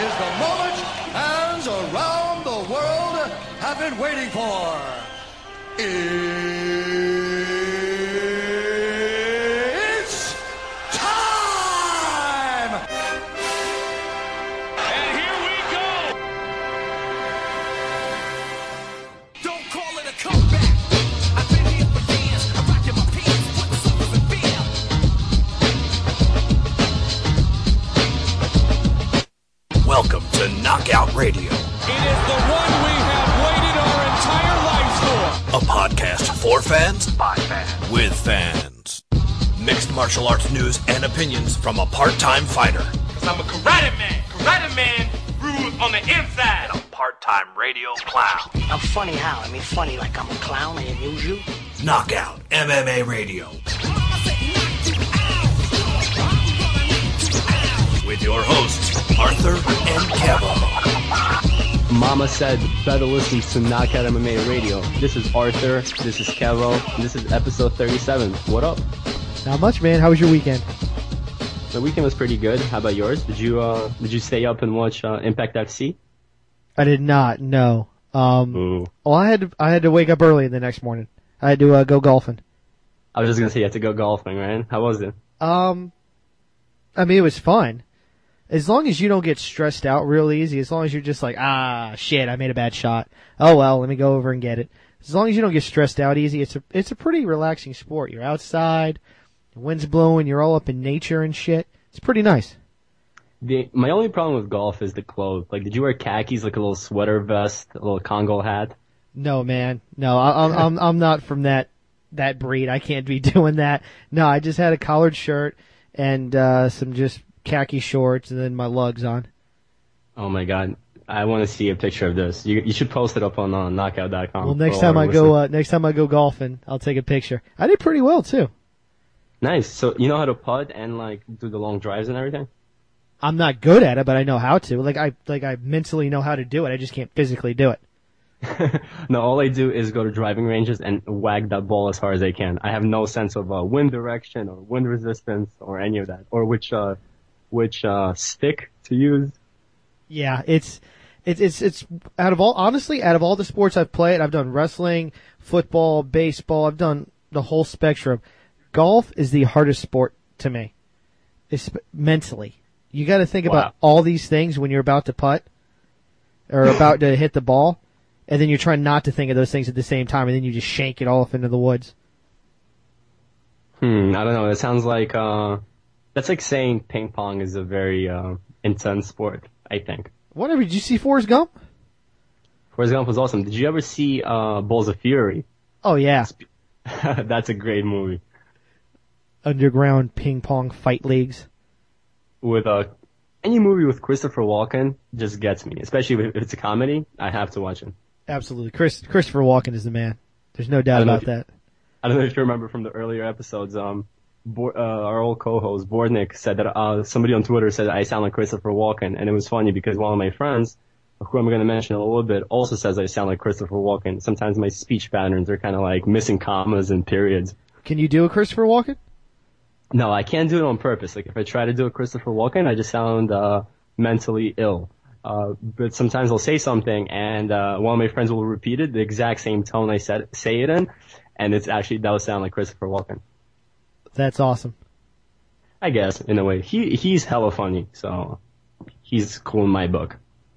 is the moment fans around the world have been waiting for. It's time! And here we go! Don't call it a comeback. I've been here for years. I'm rocking my pants, putting suckers in fear. Welcome to Knockout Radio. It is the one we have waited our entire lives for. A podcast for fans, By fans. with fans. Mixed martial arts news and opinions from a part-time fighter. Because I'm a karate man. Karate man rules on the inside. A part-time radio clown. I'm funny how? I mean funny like I'm a clown, I amuse you? Knockout MMA Radio. With your hosts, Arthur and Kevin. Mama said better listen to Knockout MMA Radio. This is Arthur, this is Kevo, and this is episode 37. What up? Not much, man. How was your weekend? The weekend was pretty good. How about yours? Did you stay up and watch Impact FC? I did not. No. Ooh. Well, I had to wake up early the next morning. I had to go golfing. I was just gonna say you had to go golfing, right? How was it? I mean, it was fun. As long as you don't get stressed out real easy, as long as you're just like, shit, I made a bad shot. Oh well, let me go over and get it. As long as you don't get stressed out easy, it's a pretty relaxing sport. You're outside, the wind's blowing, you're all up in nature and shit. It's pretty nice. My only problem with golf is the clothes. Like, did you wear khakis, like a little sweater vest, a little Congo hat? No, man. No, I'm not from that breed. I can't be doing that. No, I just had a collared shirt and some just khaki shorts and then my lugs on. Oh my god. I want to see a picture of this. You should post it up on knockout.com. Well, next time I go golfing, I'll take a picture. I did pretty well too. Nice. So you know how to putt and like do the long drives and everything? I'm not good at it, but I know how to. I mentally know how to do it. I just can't physically do it. No, all I do is go to driving ranges and whack that ball as hard as I can. I have no sense of wind direction or wind resistance or any of that, or which stick to use. Yeah, it's out of all the sports I've played, I've done wrestling, football, baseball. I've done the whole spectrum. Golf is the hardest sport to me. It's mentally. You got to think about all these things when you're about to putt or about to hit the ball, and then you're trying not to think of those things at the same time, and then you just shank it all off into the woods. I don't know. It sounds like that's like saying ping pong is a very intense sport, I think. Whatever. Did you see Forrest Gump? Forrest Gump was awesome. Did you ever see Balls of Fury? Oh, yeah. That's a great movie. Underground ping pong fight leagues. With any movie with Christopher Walken just gets me, especially if it's a comedy. I have to watch it. Absolutely. Christopher Walken is the man. There's no doubt about that. I don't know if you remember from the earlier episodes, our old co-host, Bordnik, said that somebody on Twitter said I sound like Christopher Walken, and it was funny because one of my friends, who I'm going to mention in a little bit, also says I sound like Christopher Walken. Sometimes my speech patterns are kind of like missing commas and periods. Can you do a Christopher Walken? No, I can't do it on purpose. Like, if I try to do a Christopher Walken, I just sound mentally ill. But sometimes I'll say something, and one of my friends will repeat it, the exact same tone I say it in, and that would sound like Christopher Walken. That's awesome. I guess, in a way. He's hella funny, so he's cool in my book.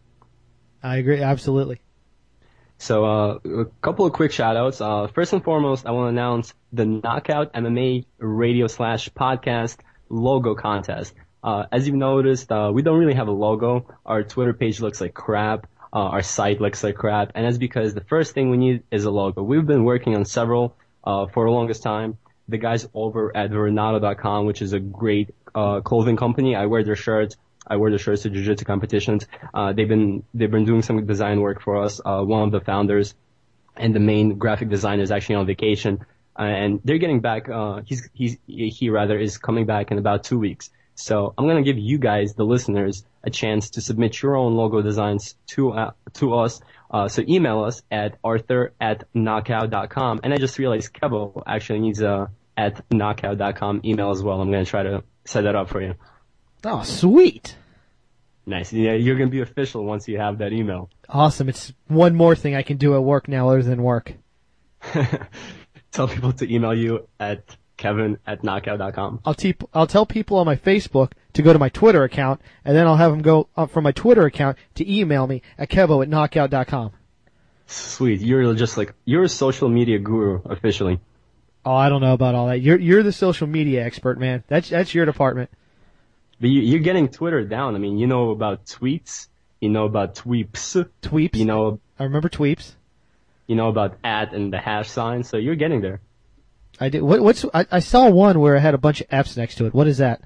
I agree, absolutely. So, a couple of quick shout-outs. First and foremost, I want to announce the Knockout MMA Radio/podcast logo contest. As you've noticed, we don't really have a logo. Our Twitter page looks like crap. Our site looks like crap. And that's because the first thing we need is a logo. We've been working on several for the longest time. The guys over at Veronado.com, which is a great clothing company. I wear their shirts. I wear the shirts to jiu-jitsu competitions. They've been doing some design work for us. One of the founders and the main graphic designer is actually on vacation, and they're getting back. He is coming back in about 2 weeks. So I'm gonna give you guys, the listeners, a chance to submit your own logo designs to us. So email us at arthur@knockout.com. And I just realized Kevo actually needs a at knockout.com email as well. I'm gonna try to set that up for you. Oh, sweet. Nice. Yeah, you're going to be official once you have that email. Awesome. It's one more thing I can do at work now other than work. Tell people to email you at kevin@knockout.com. I'll tell people on my Facebook to go to my Twitter account, and then I'll have them go from my Twitter account to email me at kevo@knockout.com. Sweet. You're a social media guru officially. Oh, I don't know about all that. You're the social media expert, man. That's your department. But you're getting Twitter down. I mean, you know about tweets. You know about tweeps. Tweeps. You know, I remember tweeps. you know about @ and the hash sign. So you're getting there. I did. I saw one where it had a bunch of F's next to it. What is that?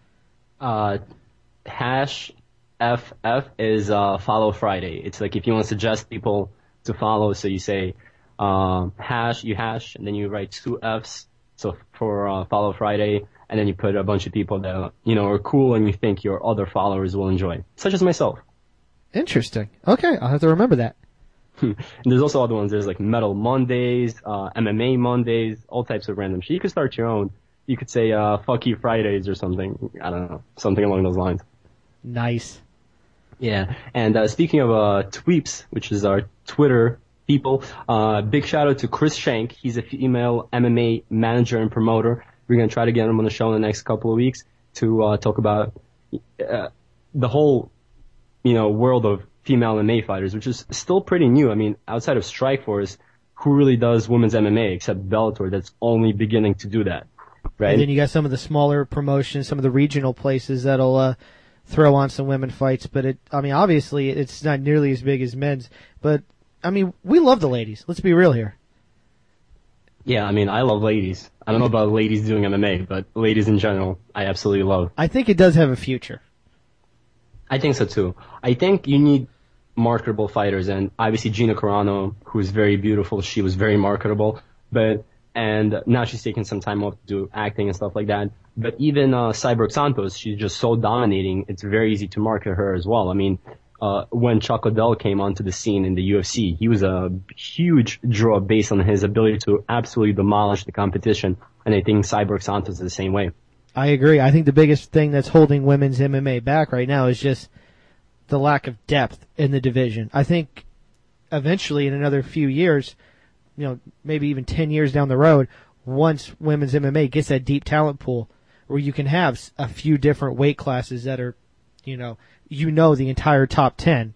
Hash FF is follow Friday. It's like if you want to suggest people to follow, so you say hash, and then you write 2 F's. So for follow Friday, and then you put a bunch of people that are cool and you think your other followers will enjoy, such as myself. Interesting. Okay, I'll have to remember that. And there's also other ones. There's like Metal Mondays, MMA Mondays, all types of random shit. You could start your own. You could say fuck you Fridays or something. I don't know, something along those lines. Nice. Yeah, and speaking of tweeps, which is our Twitter people, big shout out to Chris Shank. He's a female MMA manager and promoter. We're gonna try to get him on the show in the next couple of weeks to talk about the whole, world of female MMA fighters, which is still pretty new. I mean, outside of Strikeforce, who really does women's MMA except Bellator? That's only beginning to do that, right? And then you got some of the smaller promotions, some of the regional places that'll throw on some women fights, but obviously it's not nearly as big as men's, but we love the ladies. Let's be real here. Yeah, I love ladies. I don't know about ladies doing MMA, but ladies in general, I absolutely love. I think it does have a future. I think so too. I think you need marketable fighters, and obviously Gina Carano, who is very beautiful, she was very marketable, and now she's taking some time off to do acting and stuff like that. But even Cyborg Santos, she's just so dominating, it's very easy to market her as well. When Chuck Liddell came onto the scene in the UFC, he was a huge draw based on his ability to absolutely demolish the competition, and I think Cyborg Santos is the same way. I agree. I think the biggest thing that's holding women's MMA back right now is just the lack of depth in the division. I think eventually in another few years, maybe even 10 years down the road, once women's MMA gets that deep talent pool where you can have a few different weight classes that are, the entire top 10,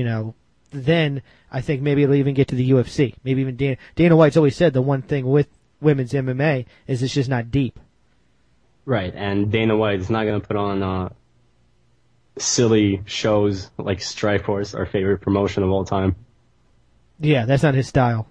then I think maybe it'll even get to the UFC. Maybe even Dana White's always said the one thing with women's MMA is it's just not deep. Right, and Dana White is not going to put on silly shows like Strikeforce, our favorite promotion of all time. Yeah, that's not his style.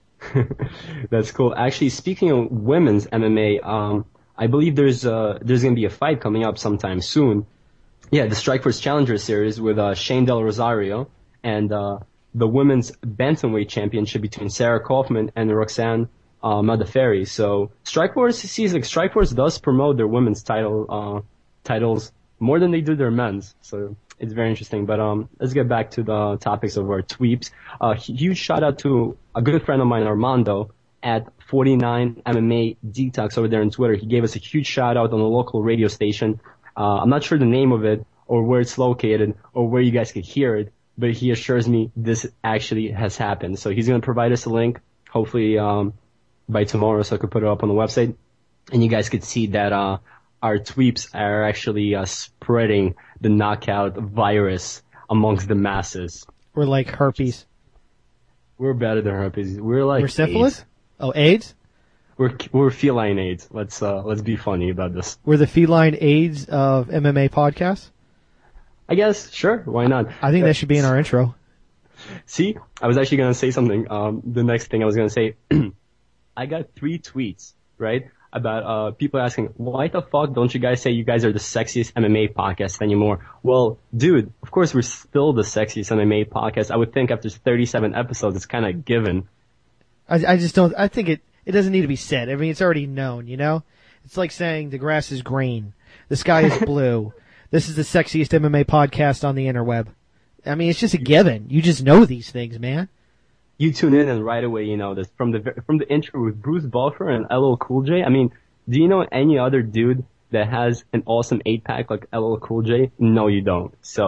That's cool. Actually, speaking of women's MMA, I believe there's going to be a fight coming up sometime soon. Yeah, the Strikeforce Challenger Series with Shane Del Rosario and the women's bantamweight championship between Sarah Kaufman and Roxanne Modafferi. So Strikeforce does promote their women's titles more than they do their men's. So it's very interesting. But let's get back to the topics of our tweeps. Huge shout out to a good friend of mine, Armando, at 49 MMA Detox over there on Twitter. He gave us a huge shout out on the local radio station. I'm not sure the name of it or where it's located or where you guys could hear it, but he assures me this actually has happened. So he's going to provide us a link, hopefully by tomorrow, so I could put it up on the website, and you guys could see that our tweeps are actually spreading the knockout virus amongst the masses. We're like herpes. We're better than herpes. We're syphilis? AIDS. Oh, AIDS? We're feline AIDS. Let's be funny about this. We're the feline AIDS of MMA podcasts? I guess, sure, why not? I think that should be in our intro. See, I was actually going to say something. The next thing I was going to say, I got 3 tweets, right, about people asking, why the fuck don't you guys say you guys are the sexiest MMA podcast anymore? Well, dude, of course we're still the sexiest MMA podcast. I would think after 37 episodes, it's kind of given. I just don't, I think it doesn't need to be said. I mean, it's already known, It's like saying the grass is green, the sky is blue. This is the sexiest MMA podcast on the interweb. I mean, it's just a given. You just know these things, man. You tune in and right away you know this. From the intro with Bruce Buffer and LL Cool J, I mean, do you know any other dude that has an awesome 8-pack like LL Cool J? No, you don't. So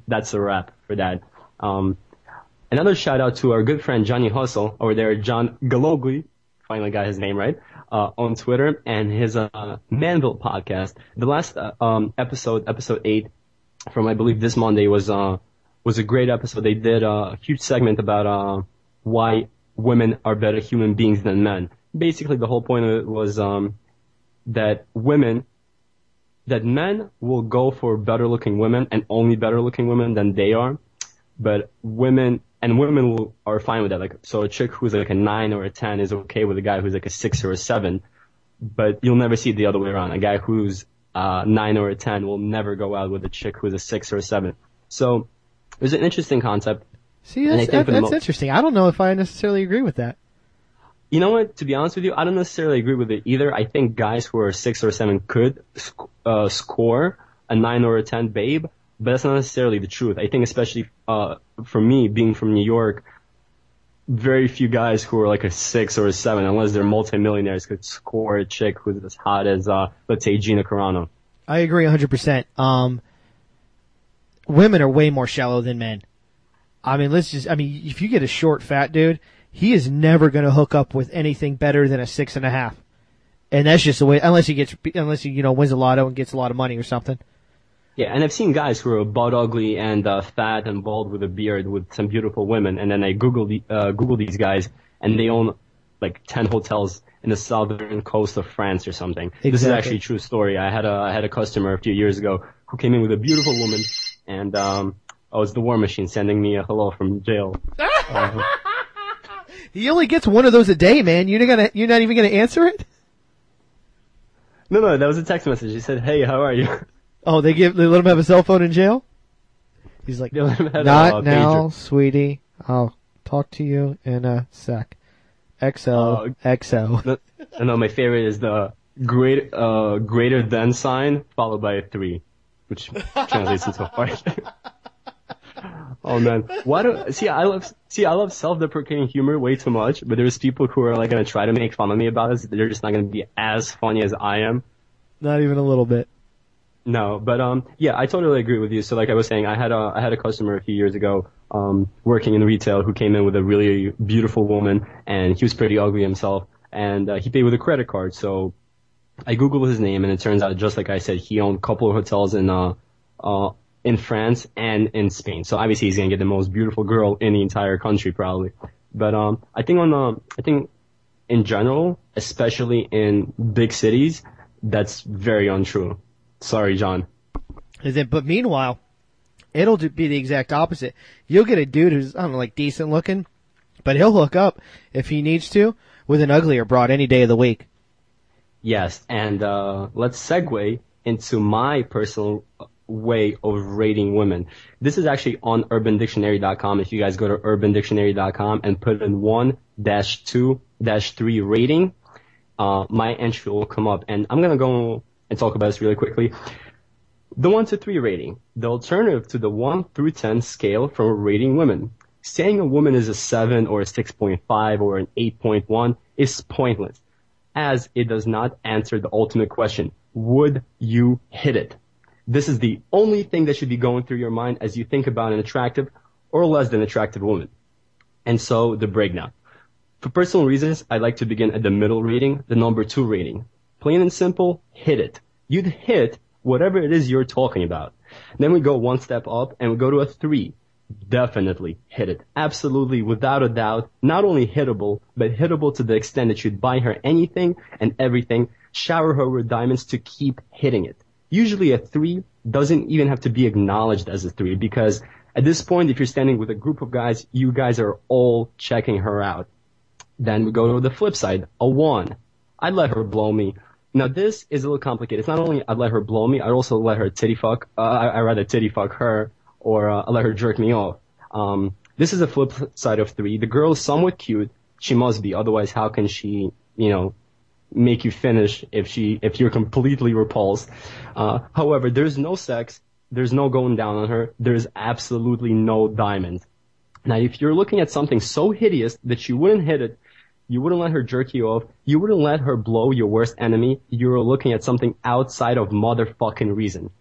that's a wrap for that. Another shout out to our good friend Johnny Hustle over there, John Galogli, finally got his name right, on Twitter, and his Manville podcast. The last episode 8 from I believe this Monday was a great episode. They did a huge segment about why women are better human beings than men. Basically, the whole point of it was that men will go for better looking women and only better looking women than they are, but women are fine with that. Like, so a chick who's like a 9 or a 10 is okay with a guy who's like a 6 or a 7, but you'll never see it the other way around. A guy who's 9 or a 10 will never go out with a chick who's a 6 or a 7. So it was an interesting concept. See, that's interesting. I don't know if I necessarily agree with that. You know what? To be honest with you, I don't necessarily agree with it either. I think guys who are 6 or 7 could score a 9 or a 10 babe, but that's not necessarily the truth. I think especially for me, being from New York, very few guys who are like a 6 or a 7, unless they're multimillionaires, could score a chick who's as hot as, let's say, Gina Carano. I agree 100%. Women are way more shallow than men. I mean, if you get a short, fat dude, he is never going to hook up with anything better than a 6.5. And that's just the way, unless he wins the lotto and gets a lot of money or something. Yeah, and I've seen guys who are butt ugly and fat and bald with a beard with some beautiful women, and then I Google these guys, and they own like 10 hotels in the southern coast of France or something. Exactly. This is actually a true story. I had a customer a few years ago who came in with a beautiful woman, and it's the War Machine sending me a hello from jail. He only gets one of those a day, man. You're not even gonna answer it? No, that was a text message. He said, "Hey, how are you?" Oh, they let him have a cell phone in jail? He's like, "Not now, pager. Sweetie. I'll talk to you in a sec." XO. No, my favorite is the greater than sign followed by a 3, which translates into a fight. Oh man, I love self-deprecating humor way too much, but there's people who are like gonna try to make fun of me about it. They're just not gonna be as funny as I am. Not even a little bit. No, but yeah, I totally agree with you. So like I was saying, I had a customer a few years ago, working in retail who came in with a really beautiful woman, and he was pretty ugly himself, and he paid with a credit card. So I Googled his name, and it turns out, just like I said, he owned a couple of hotels in France and in Spain. So obviously he's gonna get the most beautiful girl in the entire country probably. But I think in general, especially in big cities, that's very untrue. Sorry, John. But meanwhile, it'll be the exact opposite. You'll get a dude who's, I don't know, like decent looking, but he'll hook up if he needs to with an uglier broad any day of the week. Yes, and let's segue into my personal way of rating women. This is actually on UrbanDictionary.com. If you guys go to UrbanDictionary.com and put in 1-2-3 rating, my entry will come up, and I'm gonna go and talk about this really quickly. The 1 to 3 rating, the alternative to the 1 through 10 scale for rating women. Saying a woman is a 7 or a 6.5 or an 8.1 is pointless, as it does not answer the ultimate question: would you hit it? This is the only thing that should be going through your mind as you think about an attractive or less than attractive woman. And so the breakdown. For personal reasons, I like to begin at the middle rating, the number 2 rating. Plain and simple, hit it. You'd hit whatever it is you're talking about. Then we go one step up and we go to a 3. Definitely hit it. Absolutely, without a doubt, not only hittable, but hittable to the extent that you'd buy her anything and everything, shower her with diamonds to keep hitting it. Usually a 3 doesn't even have to be acknowledged as a 3, because at this point, if you're standing with a group of guys, you guys are all checking her out. Then we go to the flip side, a 1. I'd let her blow me. Now this is a little complicated. It's not only I'd let her blow me, I'd also let her titty fuck. I'd rather titty fuck her, or I'd let her jerk me off. This is a flip side of 3. The girl is somewhat cute. She must be. Otherwise, how can she, make you finish if you're completely repulsed? However, there's no sex. There's no going down on her. There's absolutely no diamond. Now, if you're looking at something so hideous that you wouldn't hit it, you wouldn't let her jerk you off, you wouldn't let her blow your worst enemy, you're looking at something outside of motherfucking reason.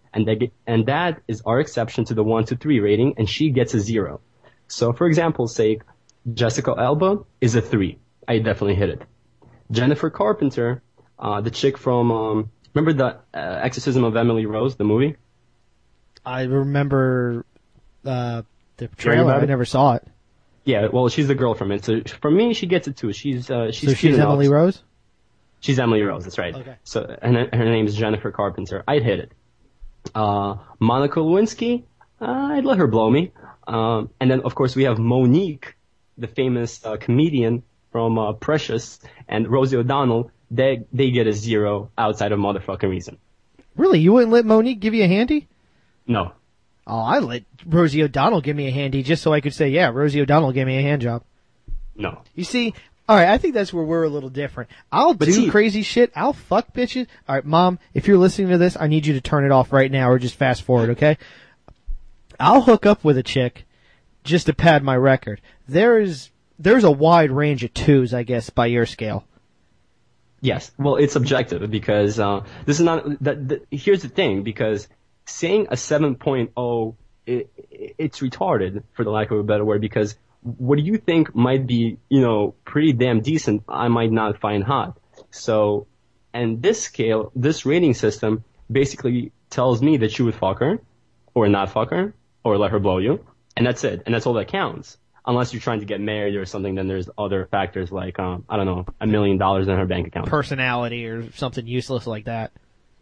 and that is our exception to the 1 to 3 rating, and she gets a 0. So, for example's sake, Jessica Alba is a 3. I definitely hit it. Jennifer Carpenter, the chick from remember the Exorcism of Emily Rose, the movie? I remember the trailer. I never saw it. Yeah, well, she's the girl from it. So for me, she gets it too. She's So she's Emily Rose? She's Emily Rose, that's right. Okay. So and her name is Jennifer Carpenter. I'd hit it. Monica Lewinsky, I'd let her blow me. And then, of course, we have Monique, the famous comedian from Precious, and Rosie O'Donnell. They get a 0 outside of motherfucking reason. Really? You wouldn't let Monique give you a handy? No. Oh, I let Rosie O'Donnell give me a handy just so I could say, yeah, Rosie O'Donnell gave me a hand job. No. You see, all right, I think that's where we're a little different. I'll do crazy shit. I'll fuck bitches. All right, Mom, if you're listening to this, I need you to turn it off right now or just fast forward, okay? I'll hook up with a chick just to pad my record. There's a wide range of 2s, I guess, by your scale. Yes. Well, it's subjective because this is not. Here's the thing, because saying a 7.0, it's retarded, for the lack of a better word, because what you think might be, pretty damn decent, I might not find hot. So, and this scale, this rating system, basically tells me that you would fuck her, or not fuck her, or let her blow you, and that's it. And that's all that counts. Unless you're trying to get married or something, then there's other factors like, I don't know, $1 million in her bank account. Personality or something useless like that.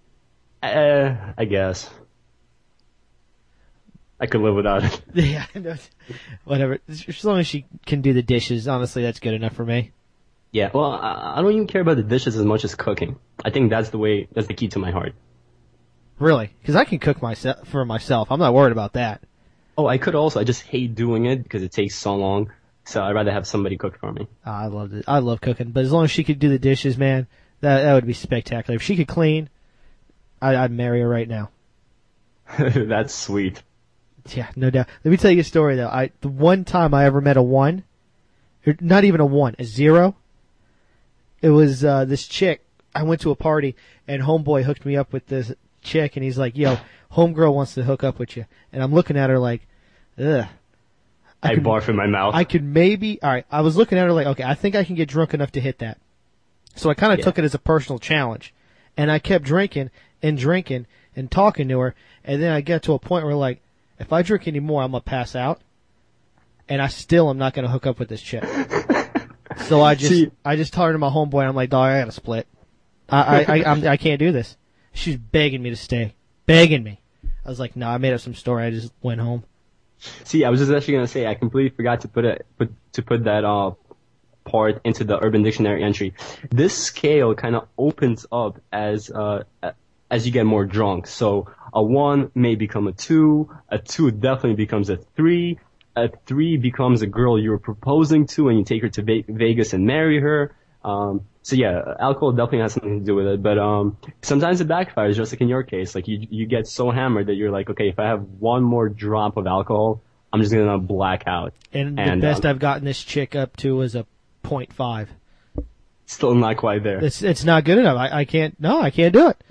I guess. I could live without it. Yeah, whatever. As long as she can do the dishes, honestly, that's good enough for me. Yeah, well, I don't even care about the dishes as much as cooking. I think that's the key to my heart. Really? Because I can cook for myself. I'm not worried about that. Oh, I could also. I just hate doing it because it takes so long. So I'd rather have somebody cook for me. I love it. I love cooking, but as long as she could do the dishes, man, that would be spectacular. If she could clean, I'd marry her right now. That's sweet. Yeah, no doubt. Let me tell you a story though. The one time I ever met a 1, or not even a 1, a 0. It was this chick. I went to a party and homeboy hooked me up with this chick, and he's like, "Yo, homegirl wants to hook up with you," and I'm looking at her like, ugh. I barf in my mouth. I could maybe, alright, I was looking at her like, okay, I think I can get drunk enough to hit that. So I kind of took it as a personal challenge. And I kept drinking and talking to her, and then I get to a point where like, if I drink any more, I'm gonna pass out. And I still am not gonna hook up with this chick. So I just turned to my homeboy and I'm like, dog, I gotta split. I can't do this. She's begging me to stay. Begging me. I was like, no, I made up some story. I just went home. See, I was just actually gonna say, I completely forgot to put that part into the Urban Dictionary entry. This scale kind of opens up as you get more drunk. So a 1 may become a 2 definitely becomes a 3 becomes a girl you're proposing to, and you take her to Vegas and marry her. So yeah, alcohol definitely has something to do with it, but sometimes it backfires, just like in your case. Like you get so hammered that you're like, okay, if I have one more drop of alcohol, I'm just gonna black out. And the best I've gotten this chick up to is a 0.5. Still not quite there. It's not good enough. I can't do it.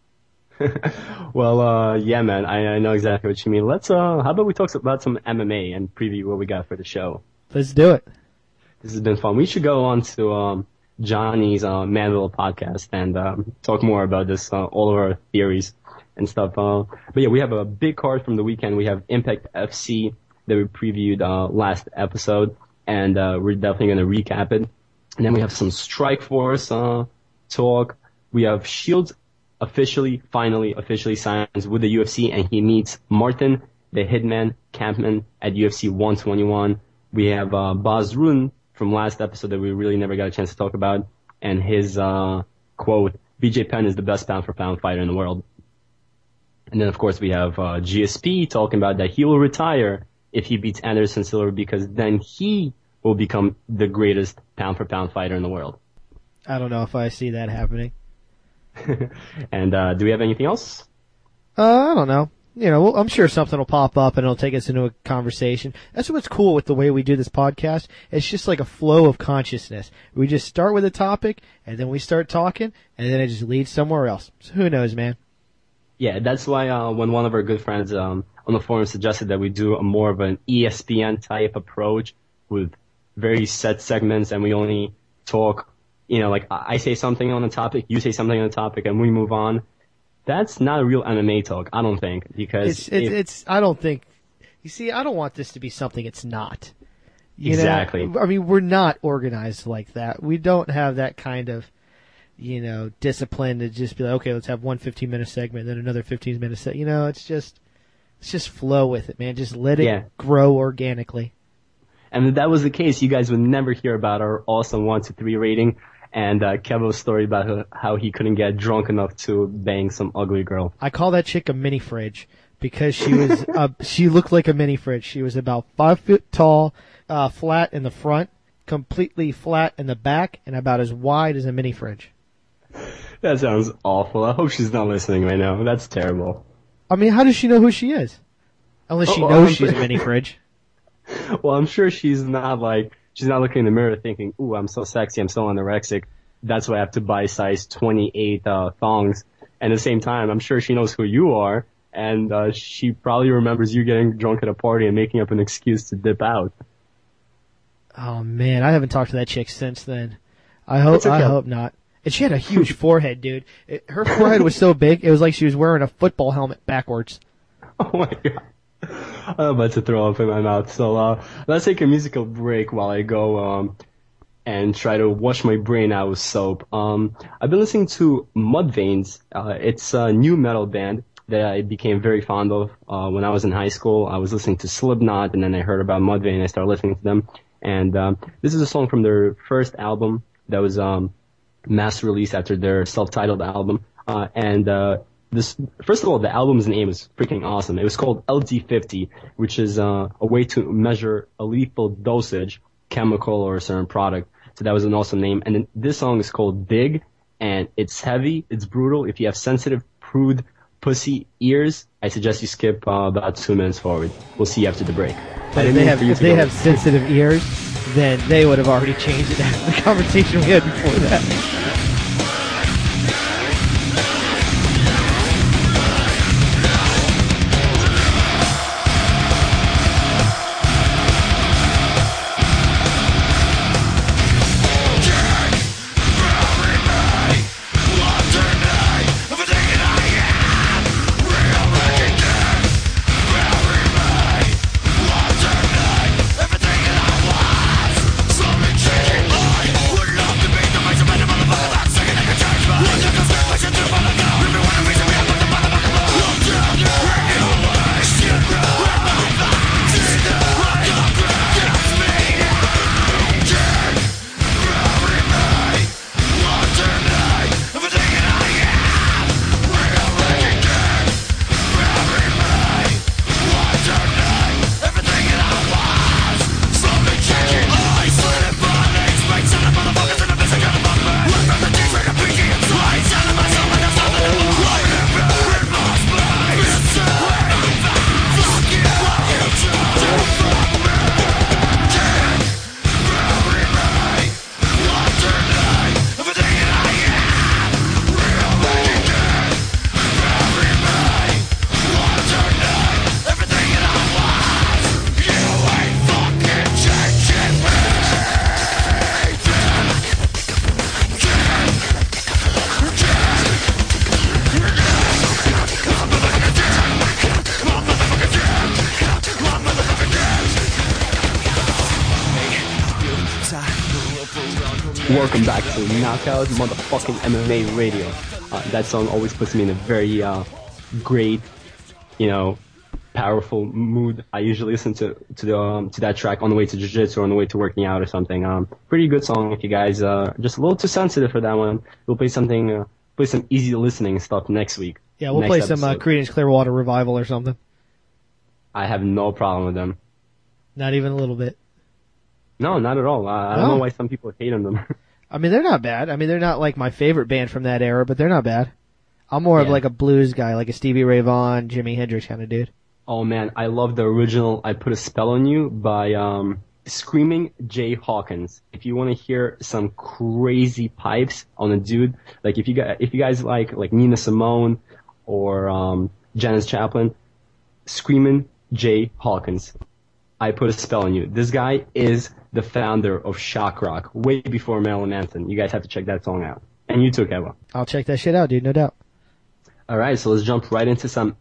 Well, yeah, man, I know exactly what you mean. Let's how about we talk about some MMA and preview what we got for the show. Let's do it. This has been fun. We should go on to Johnny's Manville podcast and talk more about this, all of our theories and stuff. But yeah, we have a big card from the weekend. We have Impact FC that we previewed last episode, and we're definitely going to recap it. And then we have some Strikeforce talk. We have Shields finally officially signs with the UFC, and he meets Martin, the Hitman Campman, at UFC 121. We have Baz Rutten from last episode that we really never got a chance to talk about, and his quote, BJ Penn is the best pound-for-pound fighter in the world. And then, of course, we have GSP talking about that he will retire if he beats Anderson Silva, because then he will become the greatest pound-for-pound fighter in the world. I don't know if I see that happening. And do we have anything else? I don't know. You know, I'm sure something will pop up and it'll take us into a conversation. That's what's cool with the way we do this podcast. It's just like a flow of consciousness. We just start with a topic, and then we start talking, and then it just leads somewhere else. So who knows, man? Yeah, that's why when one of our good friends on the forum suggested that we do a more of an ESPN type approach with very set segments and we only talk, like I say something on a topic, you say something on a topic, and we move on. That's not a real MMA talk, I don't think, because I don't think. You see, I don't want this to be something it's not. Exactly. I mean, we're not organized like that. We don't have that kind of, discipline to just be like, okay, let's have one 15-minute segment, then another 15-minute segment. It's just flow with it, man. Just let it grow organically. And if that was the case, you guys would never hear about our awesome 1 to 3 rating and Kevo's story about how he couldn't get drunk enough to bang some ugly girl. I call that chick a mini fridge because she was she looked like a mini fridge. She was about 5 foot tall, flat in the front, completely flat in the back, and about as wide as a mini fridge. That sounds awful. I hope she's not listening right now. That's terrible. I mean, how does she know who she is? Unless she knows she's a mini fridge. Well, I'm sure she's not looking in the mirror thinking, ooh, I'm so sexy, I'm so anorexic. That's why I have to buy size 28 thongs. And at the same time, I'm sure she knows who you are, and she probably remembers you getting drunk at a party and making up an excuse to dip out. Oh, man, I haven't talked to that chick since then. I hope not. And she had a huge forehead, dude. Her forehead was so big, it was like she was wearing a football helmet backwards. Oh, my God. I'm about to throw up in my mouth. So let's take a musical break while I go and try to wash my brain out with soap. I've been listening to Mudvayne. It's a new metal band that I became very fond of when I was in high school. I was listening to Slipknot, and then I heard about Mudvayne, and I started listening to them. And this is a song from their first album that was mass released after their self-titled album. This, first of all, the album's name is freaking awesome. It was called LD50, which is a way to measure a lethal dosage, chemical or a certain product. So that was an awesome name. And then this song is called Big, and it's heavy, it's brutal. If you have sensitive, prude, pussy ears, I suggest you skip about 2 minutes forward. We'll see you after the break. But if they have sensitive ears, then they would have already changed it after the conversation we had before that. Welcome back to Knockout Motherfucking MMA Radio. That song always puts me in a very great, powerful mood. I usually listen to that track on the way to jiu-jitsu or on the way to working out or something. Pretty good song. If you guys just a little too sensitive for that one, we'll play some easy listening stuff next week. Yeah, we'll play some Creedence Clearwater Revival or something. I have no problem with them. Not even a little bit. No, not at all. I don't know why some people hate on them. I mean, they're not bad. I mean, they're not like my favorite band from that era, but they're not bad. I'm more of like a blues guy, like a Stevie Ray Vaughan, Jimi Hendrix kind of dude. Oh man, I love the original I Put a Spell on You by Screaming Jay Hawkins. If you want to hear some crazy pipes on a dude, like if you guys like Nina Simone or Janis Joplin, Screamin' Jay Hawkins. I Put a Spell on You. This guy is the founder of shock rock, way before Marilyn Manson. You guys have to check that song out. And you too, Kevin. I'll check that shit out, dude, no doubt. All right, so let's jump right into some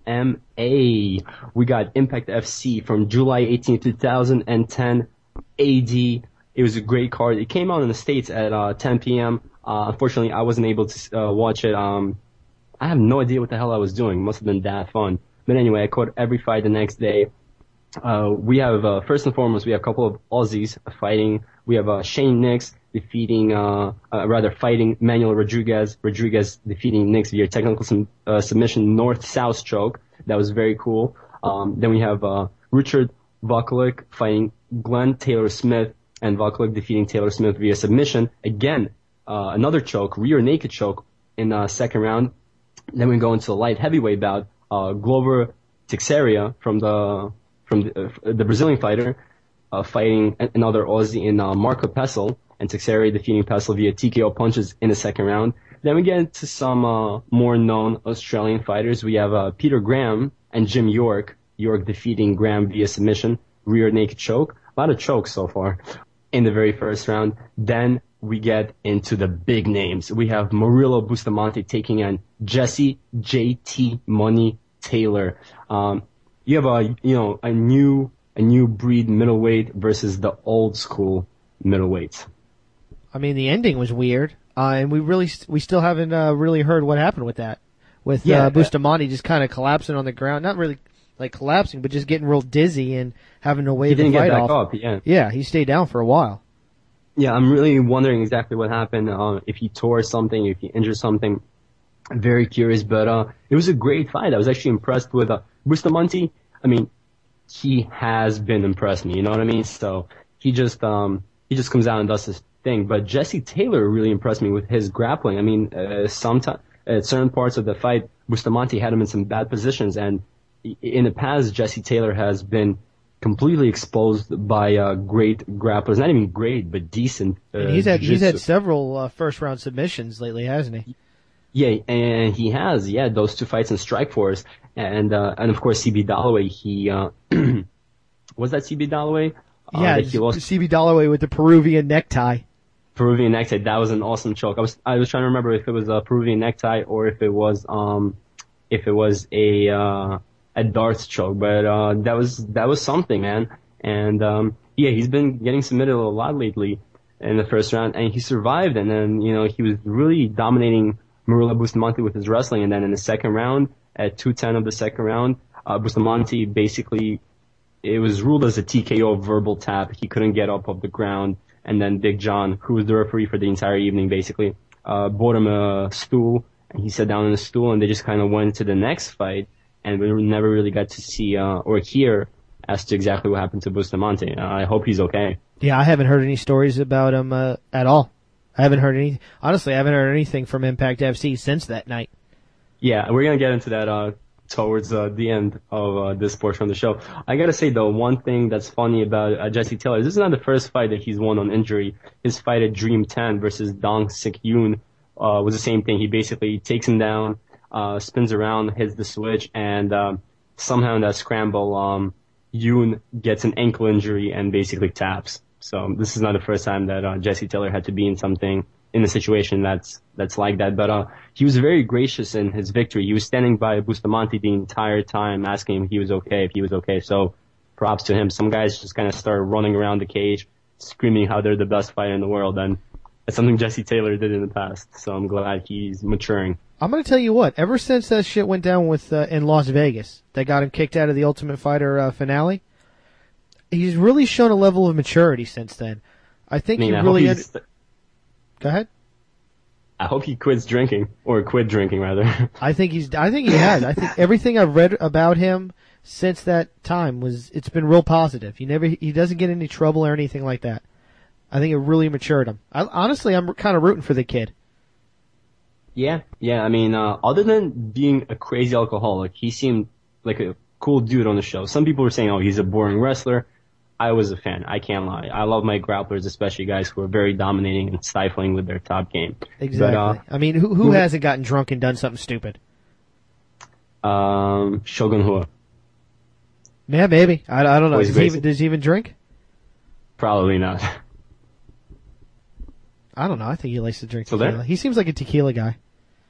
MMA. We got Impact FC from July 18, 2010 AD. It was a great card. It came out in the States at 10 p.m. Unfortunately, I wasn't able to watch it. I have no idea what the hell I was doing. It must have been that fun. But anyway, I caught every fight the next day. We have, first and foremost, we have a couple of Aussies fighting. We have Shane Nix fighting Manuel Rodriguez. Rodriguez defeating Nix via technical submission north-south choke. That was very cool. Then we have Richard Vukovic fighting Glenn Taylor-Smith, and Vukovic defeating Taylor-Smith via submission. Again, another choke, rear naked choke in the second round. Then we go into the light heavyweight bout. Glover Teixeira from the Brazilian fighter, fighting another Aussie in Marco Pessel, and Teixeira defeating Pessel via TKO punches in the second round. Then we get into some more known Australian fighters. We have Peter Graham and Jim York. York defeating Graham via submission, rear naked choke. A lot of chokes so far in the very first round. Then we get into the big names. We have Murilo Bustamante taking on Jesse JT Money Taylor. You have a new breed middleweight versus the old school middleweights. I mean, the ending was weird, and we still haven't really heard what happened with that. With Bustamante just kind of collapsing on the ground, not really like collapsing, but just getting real dizzy and having to wave the fight off. Yeah, he stayed down for a while. Yeah, I'm really wondering exactly what happened. If he tore something, if he injured something. I'm very curious, but it was a great fight. I was actually impressed with Bustamante. I mean, he has been impressed me. You know what I mean? So he just comes out and does his thing. But Jesse Taylor really impressed me with his grappling. I mean, sometimes at certain parts of the fight, Bustamante had him in some bad positions, and in the past, Jesse Taylor has been completely exposed by great grapplers. Not even great, but decent. And he's had several first round submissions lately, hasn't he? Yeah, and he has. Yeah, those two fights in Strikeforce, and of course CB Dollaway. He was that CB Dollaway? Yeah, he lost CB Dollaway with the Peruvian necktie. Peruvian necktie. That was an awesome choke. I was trying to remember if it was a Peruvian necktie or if it was a darts choke, but that was something, man. And he's been getting submitted a lot lately in the first round, and he survived. And then he was really dominating Murilo Bustamante with his wrestling. And then in the second round, at 2:10 of the second round, Bustamante basically, it was ruled as a TKO verbal tap. He couldn't get up off the ground. And then Big John, who was the referee for the entire evening, basically bought him a stool, and he sat down on the stool, and they just kind of went to the next fight. And we never really got to see or hear as to exactly what happened to Bustamante. I hope he's okay. Yeah, I haven't heard any stories about him at all. I haven't heard anything from Impact FC since that night. Yeah, we're going to get into that towards the end of this portion of the show. I got to say, though, one thing that's funny about Jesse Taylor, this is not the first fight that he's won on injury. His fight at Dream 10 versus Dong Sik Yoon was the same thing. He basically takes him down, spins around, hits the switch, and somehow in that scramble, Yoon gets an ankle injury and basically taps. So this is not the first time that Jesse Taylor had to be in a situation that's like that. But he was very gracious in his victory. He was standing by Bustamante the entire time, asking him if he was okay. So props to him. Some guys just kind of start running around the cage, screaming how they're the best fighter in the world, and it's something Jesse Taylor did in the past. So I'm glad he's maturing. I'm going to tell you what, ever since that shit went down with in Las Vegas, they got him kicked out of the Ultimate Fighter finale, he's really shown a level of maturity since then. I think Go ahead. I hope he quits drinking, or quit drinking rather. I think he has. I think everything I've read about him since that time it's been real positive. He doesn't get any trouble or anything like that. I think it really matured him. Honestly, I'm kind of rooting for the kid. Yeah. I mean, other than being a crazy alcoholic, he seemed like a cool dude on the show. Some people were saying, oh, he's a boring wrestler. I was a fan. I can't lie. I love my grapplers, especially guys who are very dominating and stifling with their top game. Exactly. But, I mean, who hasn't gotten drunk and done something stupid? Shogun Rua. Yeah, maybe. I don't know. Boys Gracie. Does he even drink? Probably not. I don't know. I think he likes to drink So there? tequila. He seems like a tequila guy.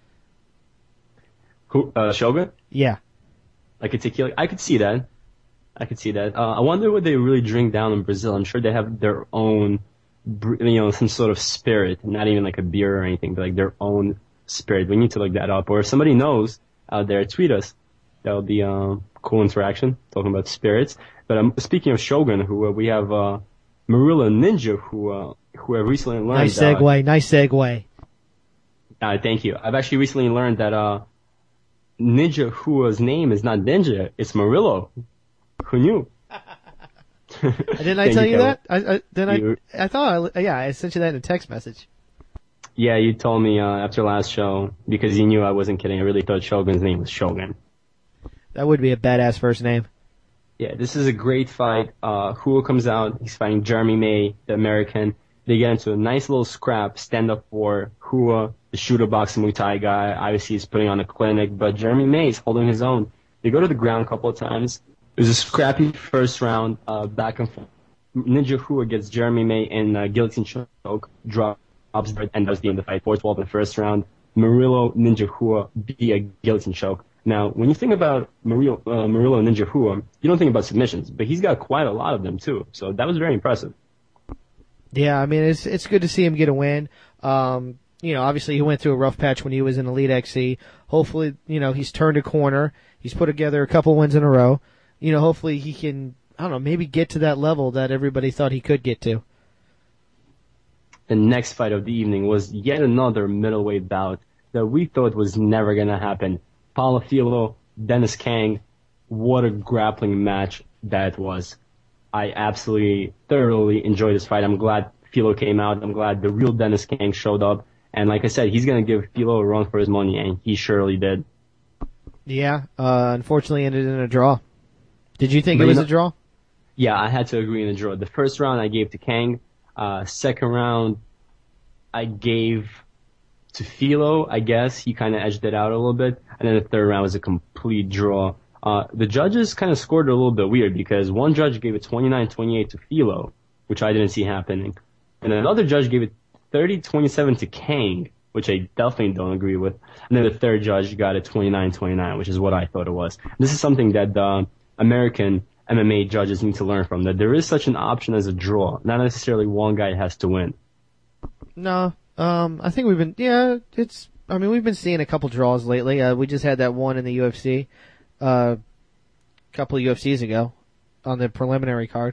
Who? Shogun? Yeah. Like a tequila? I could see that. I wonder what they really drink down in Brazil. I'm sure they have their own, some sort of spirit, not even like a beer or anything, but like their own spirit. We need to look that up. Or if somebody knows out there, tweet us. That would be cool interaction, talking about spirits. But speaking of Shogun, who we have Marilla Ninja, who have recently learned. Nice segue. Thank you. I've actually recently learned that Ninja Hua's name is not Ninja, it's Murillo. Who knew? Didn't I tell you that? I sent you that in a text message. Yeah, you told me after last show, because you knew I wasn't kidding. I really thought Shogun's name was Shogun. That would be a badass first name. Yeah, this is a great fight. Hua comes out. He's fighting Jeremy May, the American. They get into a nice little scrap, stand up for Hua, the shooter boxing Muay Thai guy. Obviously, he's putting on a clinic, but Jeremy May is holding his own. They go to the ground a couple of times. It was a scrappy first round, back and forth. Ninja Hua gets Jeremy May in guillotine choke, drops and does the end of the fight. 4-12 in the first round. Murillo Ninja Hua beat a guillotine choke. Now, when you think about Murillo Ninja Hua, you don't think about submissions, but he's got quite a lot of them too. So that was very impressive. Yeah, I mean, it's good to see him get a win. Obviously he went through a rough patch when he was in Elite XC. Hopefully, he's turned a corner. He's put together a couple wins in a row. Hopefully he can, maybe get to that level that everybody thought he could get to. The next fight of the evening was yet another middleweight bout that we thought was never going to happen. Paulo Filho, Dennis Kang, what a grappling match that was. I absolutely, thoroughly enjoyed this fight. I'm glad Filho came out. I'm glad the real Dennis Kang showed up. And like I said, he's going to give Filho a run for his money, and he surely did. Yeah, unfortunately ended in a draw. Did you think it was a draw? Yeah, I had to agree in a draw. The first round I gave to Kang. Second round I gave to Filho, I guess. He kind of edged it out a little bit. And then the third round was a complete draw. The judges kind of scored a little bit weird because one judge gave it 29-28 to Filho, which I didn't see happening. And another judge gave it 30-27 to Kang, which I definitely don't agree with. And then the third judge got it 29-29, which is what I thought it was. This is something that the American MMA judges need to learn from, that there is such an option as a draw. Not necessarily one guy has to win. No, I think we've been seeing a couple draws lately. We just had that one in the UFC, a couple of UFCs ago on the preliminary card.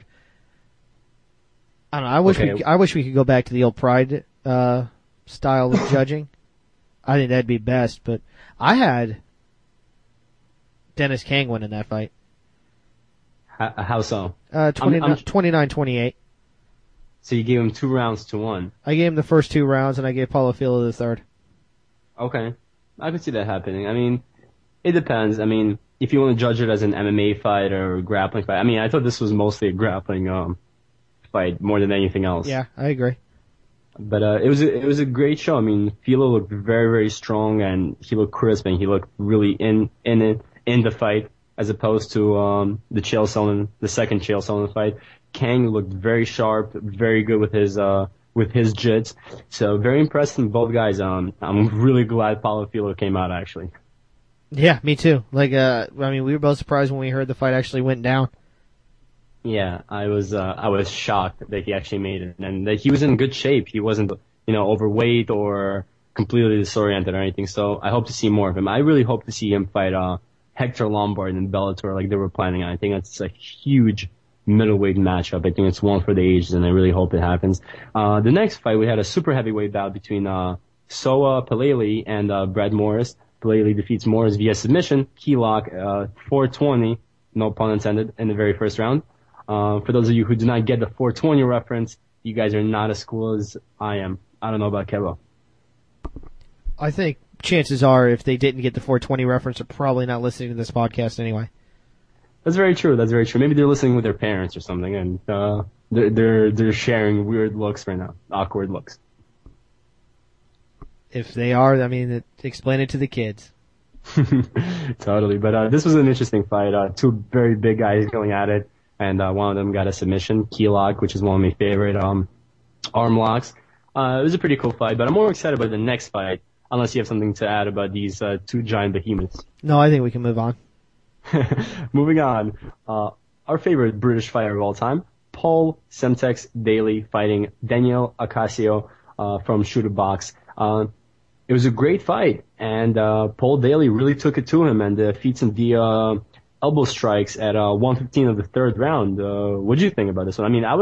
I don't know. I wish we could go back to the old Pride, style of judging. I think that'd be best, but I had Dennis Kang win in that fight. How so? 29-28. So you gave him 2 rounds to 1. I gave him the first 2 rounds, and I gave Paulo Filho the third. Okay. I could see that happening. I mean, it depends. I mean, if you want to judge it as an MMA fight or a grappling fight, I mean, I thought this was mostly a grappling fight more than anything else. Yeah, I agree. But it was a great show. I mean, Filho looked very, very strong, and he looked crisp, and he looked really in the fight, as opposed to the second Chael Sonnen fight. Kang looked very sharp, very good with his jits. So very impressed in both guys. I'm really glad Paulo Filho came out, actually. Yeah, me too. We were both surprised when we heard the fight actually went down. Yeah, I was shocked that he actually made it, and that he was in good shape. He wasn't, overweight or completely disoriented or anything. So I hope to see more of him. I really hope to see him fight Hector Lombard in Bellator like they were planning on. I think that's a huge middleweight matchup. I think it's one for the ages, and I really hope it happens. The next fight, we had a super heavyweight bout between Soa Pelele and Brad Morris. Pelele defeats Morris via submission, key lock, 420, no pun intended, in the very first round. For those of you who do not get the 420 reference, you guys are not as cool as I am. I don't know about Kevo. I think chances are, if they didn't get the 420 reference, they're probably not listening to this podcast anyway. That's very true. Maybe they're listening with their parents or something, and they're sharing weird looks right now, awkward looks. If they are, explain it to the kids. Totally. But this was an interesting fight. Two very big guys going at it, and one of them got a submission, key lock, which is one of my favorite arm locks. It was a pretty cool fight, but I'm more excited about the next fight, unless you have something to add about these two giant behemoths. No, I think we can move on. Moving on, our favorite British fighter of all time, Paul Semtex Daly fighting Daniel Acacio from Shooter Box. It was a great fight, and Paul Daly really took it to him and defeats him via elbow strikes at 1:15 of the third round. What do you think about this one? I mean, I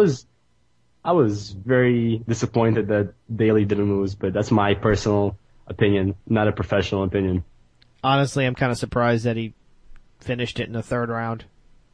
was very disappointed that Daly didn't lose, but that's my personal opinion, not a professional opinion. Honestly, I'm kind of surprised that he finished it in the third round.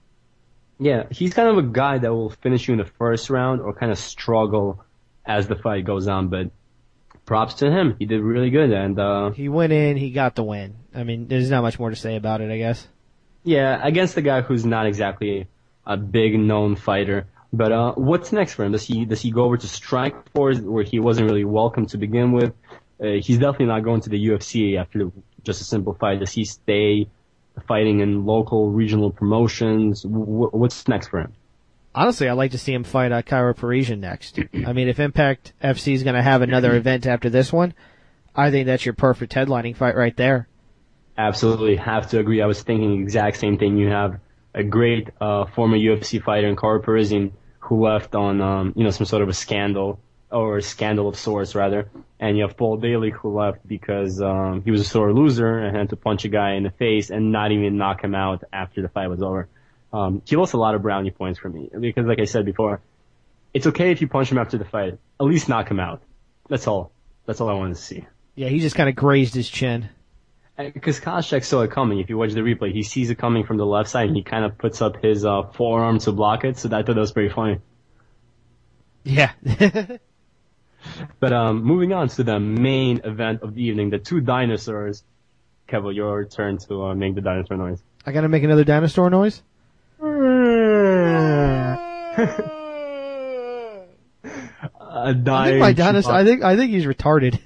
Yeah, he's kind of a guy that will finish you in the first round or kind of struggle as the fight goes on, but props to him. He did really good, and he went in, he got the win. I mean, there's not much more to say about it, I guess. Yeah, against a guy who's not exactly a big known fighter. But what's next for him? Does he go over to Strikeforce, where he wasn't really welcome to begin with? He's definitely not going to the UFC after just a simple fight. Does he stay fighting in local, regional promotions? What's next for him? Honestly, I'd like to see him fight Kyra Parisian next. I mean, if Impact FC is going to have another event after this one, I think that's your perfect headlining fight right there. Absolutely, have to agree. I was thinking the exact same thing. You have a great former UFC fighter in Kyra Parisian who left on some sort of a scandal, or a scandal of sorts rather, and you have Paul Daly who left because he was a sore loser and had to punch a guy in the face and not even knock him out after the fight was over. He lost a lot of brownie points for me because, like I said before, it's okay if you punch him after the fight. At least knock him out. That's all. That's all I wanted to see. Yeah, he just kind of grazed his chin. Because Koscheck saw it coming. If you watch the replay, he sees it coming from the left side and he kind of puts up his forearm to block it. So I thought that was pretty funny. Yeah. But moving on to the main event of the evening, the two dinosaurs. Kevo, your turn to make the dinosaur noise. I gotta make another dinosaur noise? A dying I think he's retarded.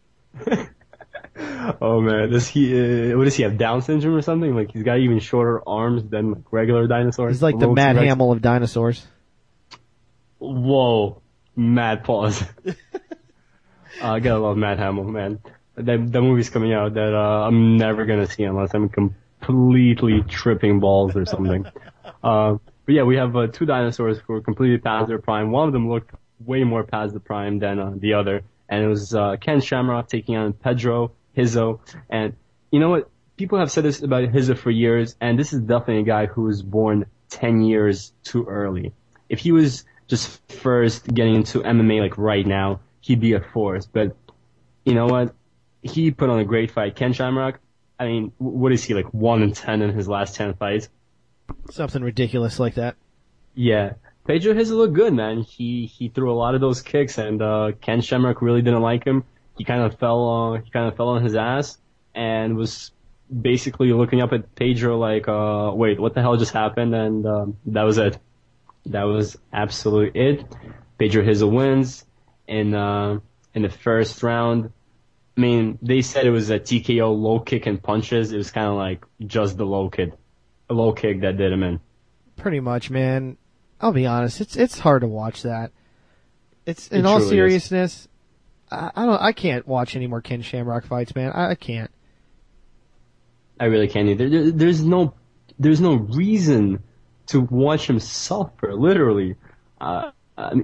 Oh man, does he? What does he have? Down syndrome or something? Like he's got even shorter arms than like regular dinosaurs. He's like the Matt Hamill of dinosaurs. Whoa, mad pause. I gotta love Matt Hamill, man. That movie's coming out that I'm never gonna see unless I'm completely tripping balls or something. But yeah, we have two dinosaurs who are completely past their prime. One of them looked way more past the prime than the other, and it was Ken Shamrock taking on Pedro Rizzo. And you know what? People have said this about Rizzo for years, and this is definitely a guy who was born 10 years too early. If he was just first getting into MMA like right now, he'd be a force. But you know what? He put on a great fight. Ken Shamrock, I mean, what is he, like 1-10 in his last 10 fights? Something ridiculous like that. Yeah. Pedro Rizzo looked good, man. He threw a lot of those kicks, and Ken Shamrock really didn't like him. He kind of fell on his ass and was basically looking up at Pedro like, wait, what the hell just happened? And that was it. That was absolutely it. Pedro Rizzo wins in the first round. I mean, they said it was a TKO low kick and punches. It was kind of like just the low kick that did him in. Pretty much, man. I'll be honest. It's hard to watch that. It's in all seriousness. I can't watch any more Ken Shamrock fights, man. I can't. I really can't either. There's no reason to watch him suffer. Literally, I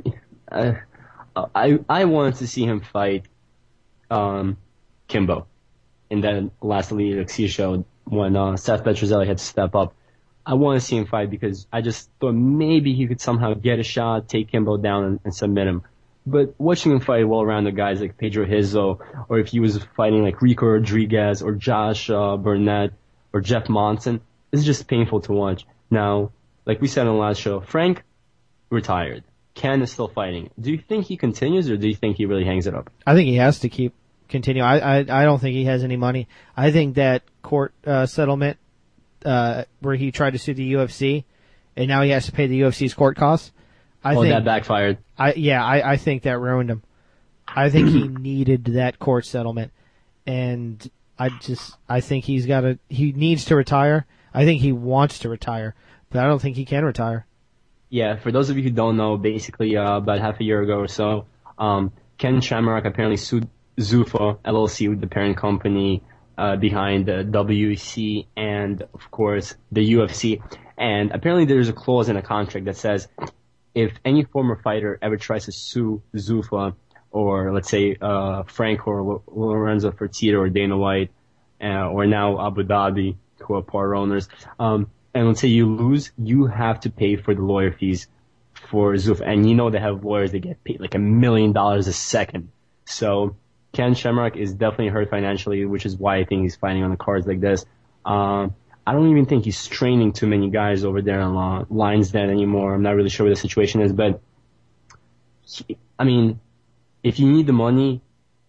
wanted to see him fight Kimbo in that last Elite Elixir show when Seth Petrozelli had to step up. I want to see him fight because I just thought maybe he could somehow get a shot, take Kimbo down, and submit him. But watching him fight well-rounded guys like Pedro Rizzo, or if he was fighting like Rico Rodriguez or Josh Burnett or Jeff Monson, it's just painful to watch. Now, like we said on the last show, Frank retired. Ken is still fighting. Do you think he continues, or do you think he really hangs it up? I think he has to continue. I don't think he has any money. I think that court settlement where he tried to sue the UFC, and now he has to pay the UFC's court costs. I think that backfired. I think that ruined him. I think he needed that court settlement, and I think he needs to retire. I think he wants to retire, but I don't think he can retire. Yeah, for those of you who don't know, basically about half a year ago or so, Ken Shamrock apparently sued Zuffa LLC, the parent company behind the WEC and, of course, the UFC. And apparently there's a clause in a contract that says if any former fighter ever tries to sue Zuffa or, let's say, Frank or Lorenzo Fertitta or Dana White or now Abu Dhabi, who are part owners, and let's say you lose, you have to pay for the lawyer fees for Zuffa. And you know they have lawyers that get paid like $1 million a second. So Ken Shamrock is definitely hurt financially, which is why I think he's fighting on the cards like this. I don't even think he's training too many guys over there on Lions Den anymore. I'm not really sure what the situation is, but I mean, if you need the money,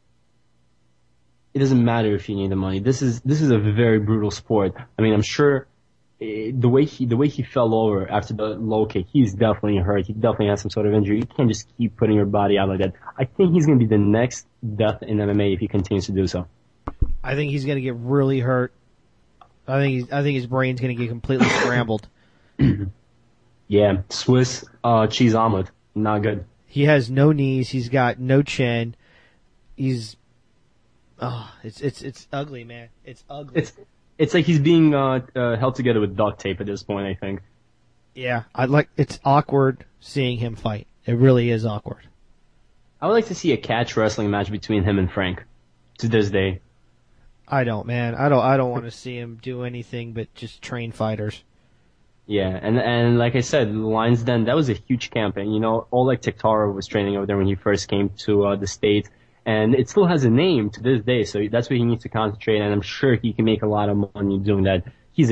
it doesn't matter if you need the money. This is a very brutal sport. I mean, I'm sure the way he fell over after the low kick, he's definitely hurt. He definitely has some sort of injury. You can't just keep putting your body out like that. I think he's going to be the next death in MMA if he continues to do so. I think he's going to get really hurt. I think his brain's going to get completely scrambled. Yeah, Swiss cheese omelet, not good. He has no knees. He's got no chin. It's ugly, man. It's ugly. It's like he's being held together with duct tape at this point, I think. Yeah, it's awkward seeing him fight. It really is awkward. I would like to see a catch wrestling match between him and Frank to this day. I don't, man. I don't want to see him do anything but just train fighters. Yeah, and like I said, Lions Den, that was a huge camp, and you know, Oleg Tiktarov was training over there when he first came to the States, and it still has a name to this day, so that's where he needs to concentrate, and I'm sure he can make a lot of money doing that. He's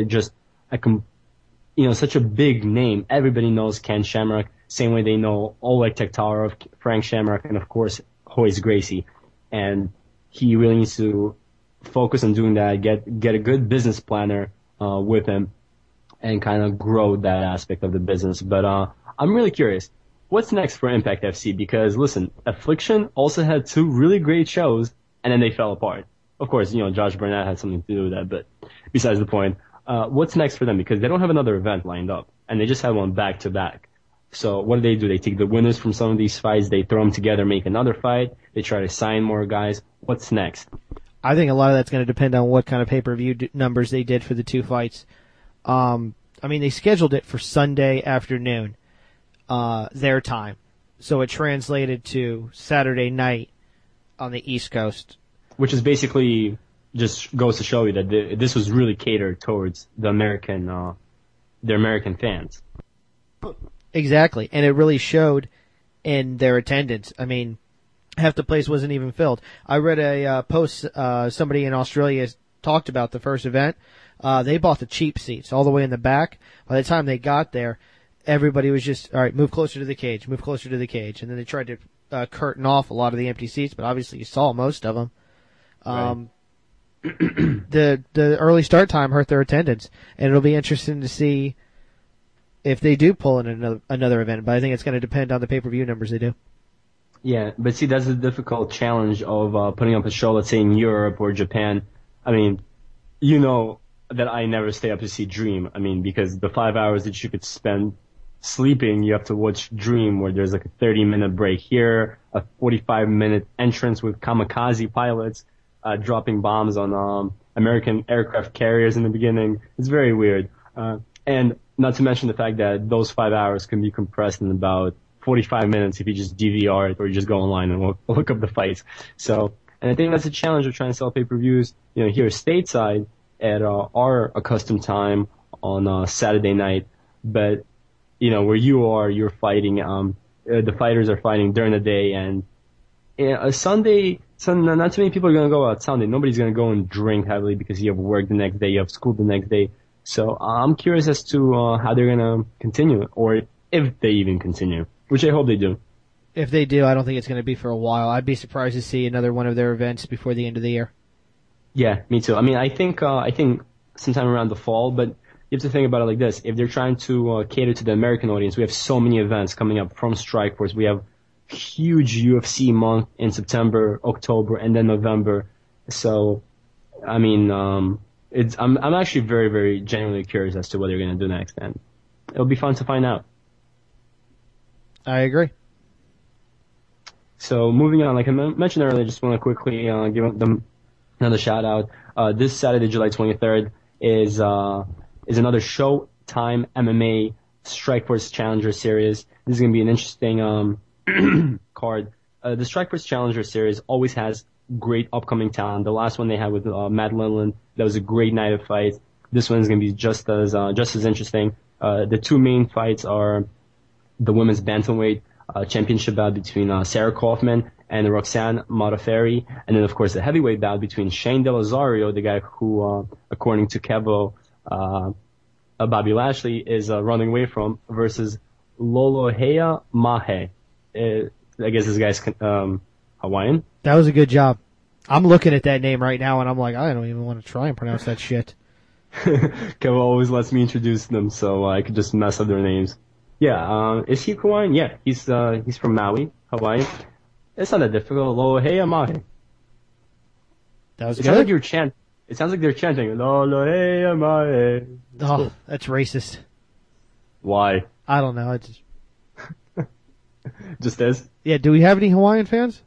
such a big name. Everybody knows Ken Shamrock, same way they know Oleg Tiktarov, Frank Shamrock, and of course, Royce Gracie, and he really needs to focus on doing that, get a good business planner with him, and kind of grow that aspect of the business. But I'm really curious, what's next for Impact FC? Because listen, Affliction also had 2 really great shows, and then they fell apart. Of course, you know, Josh Burnett had something to do with that, but besides the point, what's next for them? Because they don't have another event lined up, and they just had one back to back. So what do? They take the winners from some of these fights, they throw them together, make another fight, they try to sign more guys. What's next? I think a lot of that's going to depend on what kind of pay-per-view numbers they did for the 2 fights. I mean, they scheduled it for Sunday afternoon, their time. So it translated to Saturday night on the East Coast. Which is basically just goes to show you that this was really catered towards the American fans. Exactly. And it really showed in their attendance. I mean, half the place wasn't even filled. I read a post, somebody in Australia talked about the first event. They bought the cheap seats all the way in the back. By the time they got there, everybody was just, all right, move closer to the cage, move closer to the cage. And then they tried to curtain off a lot of the empty seats, but obviously you saw most of them. Right. The early start time hurt their attendance, and it'll be interesting to see if they do pull in another event. But I think it's going to depend on the pay-per-view numbers they do. Yeah, but see, that's the difficult challenge of putting up a show, let's say in Europe or Japan. I mean, you know that I never stay up to see Dream. I mean, because the 5 hours that you could spend sleeping, you have to watch Dream, where there's like a 30-minute break here, a 45-minute entrance with kamikaze pilots dropping bombs on American aircraft carriers in the beginning. It's very weird. And not to mention the fact that those 5 hours can be compressed in about 45 minutes if you just DVR it or you just go online and look up the fights. So, and I think that's a challenge of trying to sell pay-per-views, you know, here stateside at our accustomed time on Saturday night. But, you know, where you are, you're fighting, the fighters are fighting during the day, and a Sunday, not too many people are going to go out Sunday. Nobody's going to go and drink heavily because you have work the next day, you have school the next day. So I'm curious as to how they're going to continue, or if they even continue, which I hope they do. If they do, I don't think it's going to be for a while. I'd be surprised to see another one of their events before the end of the year. Yeah, me too. I mean, I think sometime around the fall, but you have to think about it like this. If they're trying to cater to the American audience, we have so many events coming up from Strikeforce. We have huge UFC month in September, October, and then November. So I mean, I'm actually very, very genuinely curious as to what they're going to do next, and it'll be fun to find out. I agree. So moving on, like I mentioned earlier, just want to quickly give them another shout out. This Saturday, July 23rd, is another Showtime MMA Strikeforce Challenger Series. This is going to be an interesting card. The Strikeforce Challenger Series always has great upcoming talent. The last one they had with Matt Lindland, that was a great night of fights. This one is going to be just as interesting. The two main fights are the women's bantamweight championship bout between Sarah Kaufman and Roxanne Modafferi, and then of course the heavyweight bout between Shane Delazario, the guy who, according to Kevo, Bobby Lashley is running away from, versus Lolohea Mahe. I guess this guy's Hawaiian. That was a good job. I'm looking at that name right now, and I'm like, I don't even want to try and pronounce that shit. Kevo always lets me introduce them, so I could just mess up their names. Yeah, is he Hawaiian? Yeah, he's from Maui, Hawaii. It's not that difficult. Lolohea Mahe. That was It good. sounds like you're It sounds like they're chanting Lolohea Mahe. Oh, that's racist. Why? I don't know. It's Just is? yeah. Do we have any Hawaiian fans?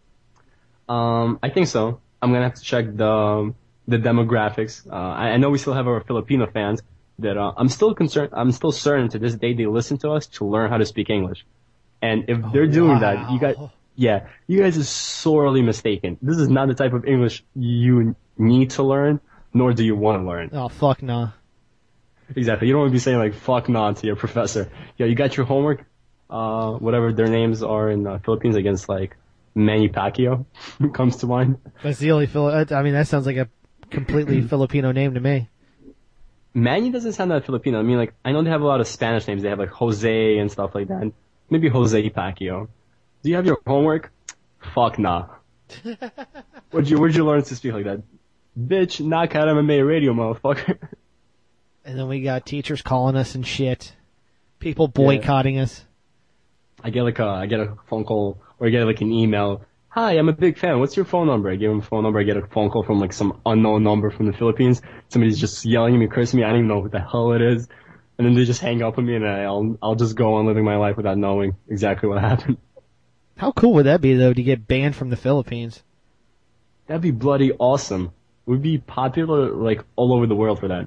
I think so. I'm gonna have to check the demographics. I know we still have our Filipino fans that I'm still certain to this day they listen to us to learn how to speak English. And if they're doing that, you guys are sorely mistaken. This is not the type of English you need to learn, nor do you want to learn. Oh, fuck nah. Exactly. You don't want to be saying like fuck nah to your professor. Yeah, you got your homework, whatever their names are in the Philippines, against like Manny Pacquiao comes to mind. That's the only I mean, that sounds like a completely Filipino name to me. Manny doesn't sound that Filipino. I mean, like, I know they have a lot of Spanish names. They have like Jose and stuff like that. Maybe Jose Pacquiao. Do you have your homework? Fuck nah. Where'd you learn to speak like that? Bitch, knock out MMA radio, motherfucker. And then we got teachers calling us and shit. People boycotting us. I get a phone call, or I get like an email. Hi, I'm a big fan. What's your phone number? I give them a phone number. I get a phone call from like some unknown number from the Philippines. Somebody's just yelling at me, cursing me. I don't even know what the hell it is. And then they just hang up on me, and I'll just go on living my life without knowing exactly what happened. How cool would that be, though, to get banned from the Philippines? That'd be bloody awesome. We'd be popular like all over the world for that.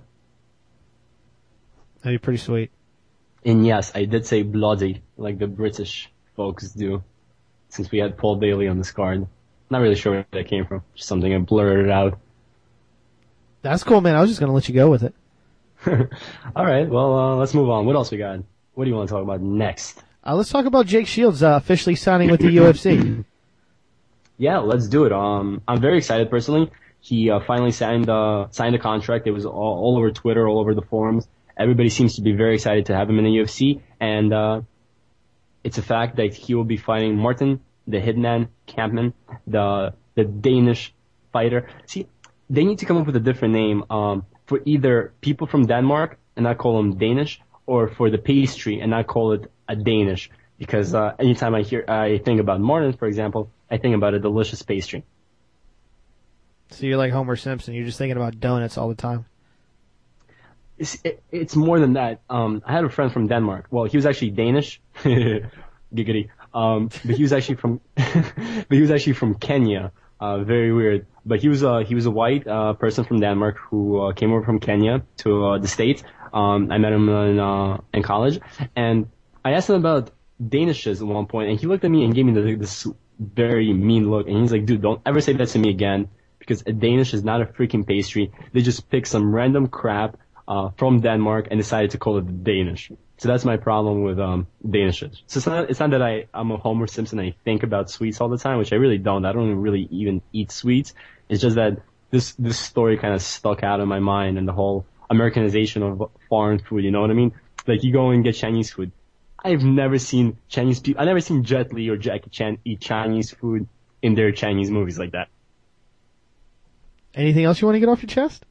That'd be pretty sweet. And yes, I did say bloody, like the British folks do, since we had Paul Bailey on this card. Not really sure where that came from. Just something I blurted out. That's cool, man. I was just gonna let you go with it. All right, well, let's move on. What else we got? What do you want to talk about next? Let's talk about Jake Shields officially signing with the UFC. Yeah, let's do it. I'm very excited personally. He finally signed a contract. It was all over Twitter, all over the forums. Everybody seems to be very excited to have him in the UFC, and it's a fact that he will be fighting Martin the Hitman Kampmann, the Danish fighter. See, they need to come up with a different name for either people from Denmark and not call them Danish, or for the pastry and not call it a Danish. Because anytime I think about Martin, for example, I think about a delicious pastry. So you're like Homer Simpson. You're just thinking about donuts all the time. It's more than that. I had a friend from Denmark. Well, he was actually Danish. Giggity. But he was actually from Kenya. Very weird. But he was a white person from Denmark who came over from Kenya to the States. I met him in college, and I asked him about Danishes at one point, and he looked at me and gave me this very mean look, and he's like, "Dude, don't ever say that to me again, because a Danish is not a freaking pastry. They just picked some random crap from Denmark and decided to call it Danish." So that's my problem with Danishes. So it's not that I'm a Homer Simpson and I think about sweets all the time, which I really don't. I don't really even eat sweets. It's just that this story kind of stuck out in my mind, and the whole Americanization of foreign food, you know what I mean? Like, you go and get Chinese food. I've never seen I've never seen Jet Li or Jackie Chan eat Chinese food in their Chinese movies like that. Anything else you want to get off your chest?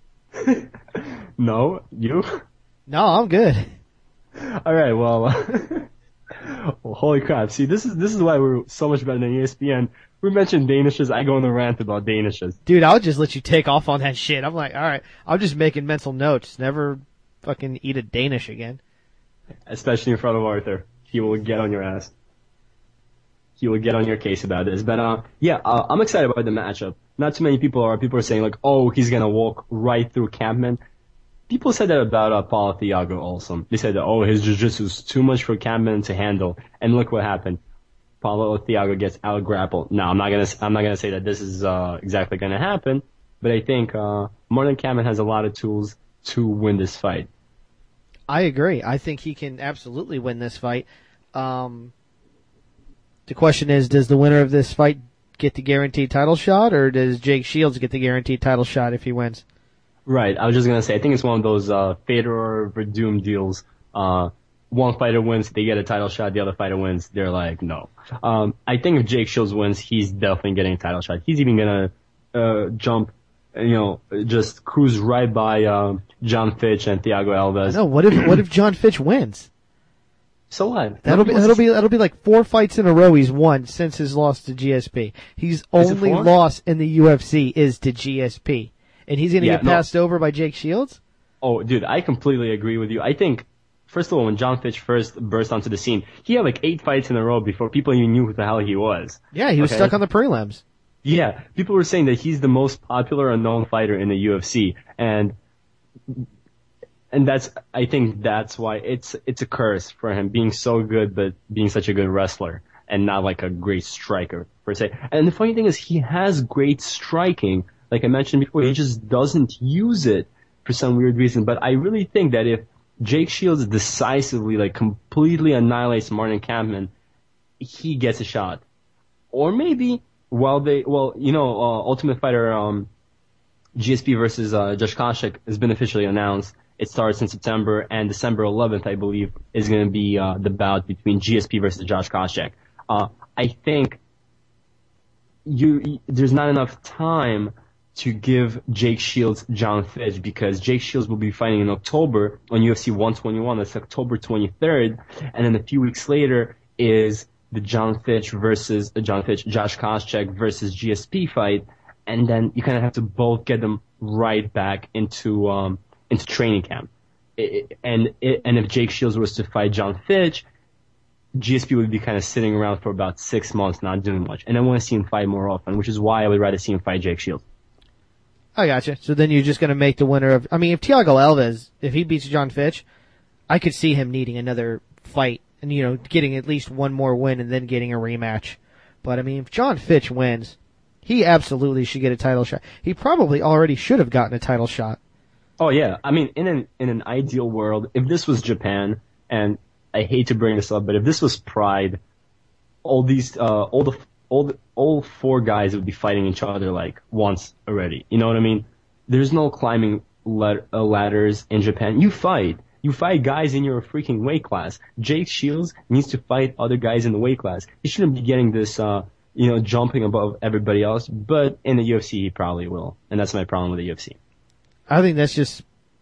No? You? No, I'm good. Alright, well, holy crap. See, this is why we're so much better than ESPN. we mentioned Danishes, I go on the rant about Danishes. Dude, I'll just let you take off on that shit. I'm like, all right, I'm just making mental notes. Never fucking eat a Danish again. Especially in front of Arthur. He will get on your ass. He will get on your case about this. But I'm excited about the matchup. Not too many people are saying like, oh, he's gonna walk right through Campman. People said that about Paulo Thiago also. They said that, oh, his jiu-jitsu is too much for Campman to handle. And look what happened. Paulo Thiago gets out-grappled. Now, I'm not gonna say that this is exactly gonna happen, but I think Marlon Campman has a lot of tools to win this fight. I agree. I think he can absolutely win this fight. The question is, does the winner of this fight get the guaranteed title shot, or does Jake Shields get the guaranteed title shot if he wins? Right. I was just gonna say, I think it's one of those Fedor Verdum deals. One fighter wins, they get a title shot. The other fighter wins, they're like, no. I think if Jake Shields wins, he's definitely getting a title shot. He's even gonna jump, just cruise right by John Fitch and Thiago Alves. No, what if John Fitch wins? So what? That'll be like 4 fights in a row he's won since his loss to GSP. His only loss in the UFC is to GSP. And he's gonna get passed over by Jake Shields? Oh, dude, I completely agree with you. I think, first of all, when John Fitch first burst onto the scene, he had like 8 fights in a row before people even knew who the hell he was. Yeah, he was stuck on the prelims. Yeah, people were saying that he's the most popular and known fighter in the UFC, and I think that's why it's a curse for him being so good, but being such a good wrestler and not like a great striker per se. And the funny thing is, he has great striking. Like I mentioned before, he just doesn't use it for some weird reason. But I really think that if Jake Shields decisively, like, completely annihilates Martin Kampmann, he gets a shot. Or maybe Ultimate Fighter GSP versus Josh Koscheck has been officially announced. It starts in September, and December 11th, I believe, is going to be the bout between GSP versus Josh Koscheck. I think there's not enough time to give Jake Shields John Fitch, because Jake Shields will be fighting in October on UFC 121. That's October 23rd. And then a few weeks later is the Josh Koscheck versus GSP fight. And then you kind of have to both get them right back into training camp. And if Jake Shields was to fight John Fitch, GSP would be kind of sitting around for about 6 months, not doing much. And I want to see him fight more often, which is why I would rather see him fight Jake Shields. I gotcha. So then you're just going to make the winner of... I mean, if Thiago Alves, if he beats John Fitch, I could see him needing another fight and, getting at least one more win and then getting a rematch. But, I mean, if John Fitch wins, he absolutely should get a title shot. He probably already should have gotten a title shot. Oh, yeah. I mean, in an ideal world, if this was Japan, and I hate to bring this up, but if this was Pride, all 4 guys would be fighting each other like once already. You know what I mean? There's no climbing ladders in Japan. You fight guys in your freaking weight class. Jake Shields needs to fight other guys in the weight class. He shouldn't be getting this, jumping above everybody else. But in the UFC, he probably will, and that's my problem with the UFC. That's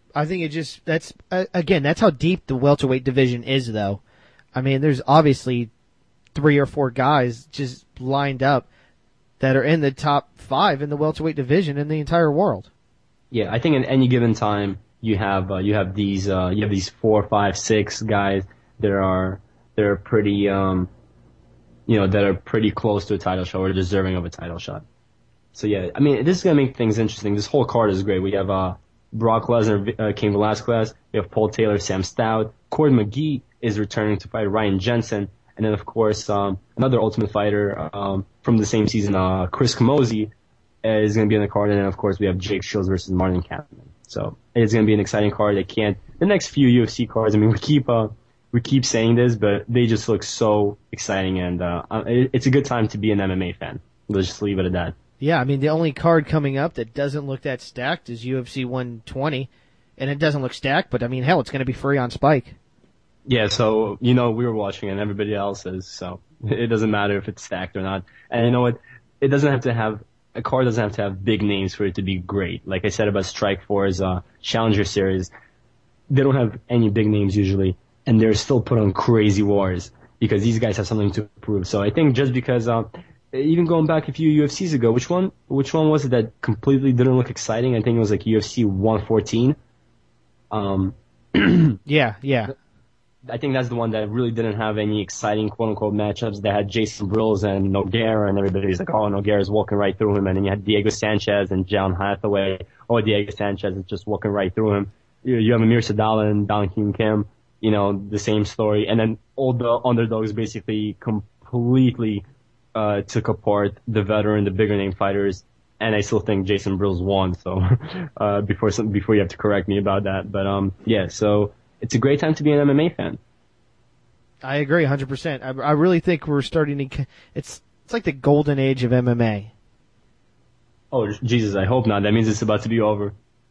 how deep the welterweight division is, though. I mean, there's obviously 3 or 4 guys just lined up that are in the top 5 in the welterweight division in the entire world. Yeah, I think at any given time you have these 4, 5, 6 guys that are pretty that are pretty close to a title shot or deserving of a title shot. So yeah, I mean, this is gonna make things interesting. This whole card is great. We have Brock Lesnar, Cain Velasquez. We have Paul Taylor, Sam Stout. Corey McGee is returning to fight Ryan Jensen. And then, of course, another Ultimate Fighter from the same season, Chris Camozzi, is going to be on the card. And then, of course, we have Jake Shields versus Martin Kampmann. So it's going to be an exciting card. The next few UFC cards, I mean, we keep saying this, but they just look so exciting. And it's a good time to be an MMA fan. Let's just leave it at that. Yeah, I mean, the only card coming up that doesn't look that stacked is UFC 120. And it doesn't look stacked, but, I mean, hell, it's going to be free on Spike. Yeah, so, we were watching and everybody else is, so it doesn't matter if it's stacked or not. And you know what? A card doesn't have to have big names for it to be great. Like I said about Strikeforce's Challenger Series, they don't have any big names usually, and they're still put on crazy wars because these guys have something to prove. So I think just because even going back a few UFCs ago, which one was it that completely didn't look exciting? I think it was like UFC 114. Yeah. I think that's the one that really didn't have any exciting quote-unquote matchups. They had Jason Brills and Nogueira, and everybody's like, oh, Nogueira's walking right through him. And then you had Diego Sanchez and John Hathaway. Oh, Diego Sanchez is just walking right through him. You have Amir Sadala and Dong Hyun Kim, the same story. And then all the underdogs basically completely took apart the veteran, the bigger name fighters. And I still think Jason Brills won, so before you have to correct me about that. But so it's a great time to be an MMA fan. I agree 100%. I really think we're starting to. It's like the golden age of MMA. Oh Jesus, I hope not. That means it's about to be over.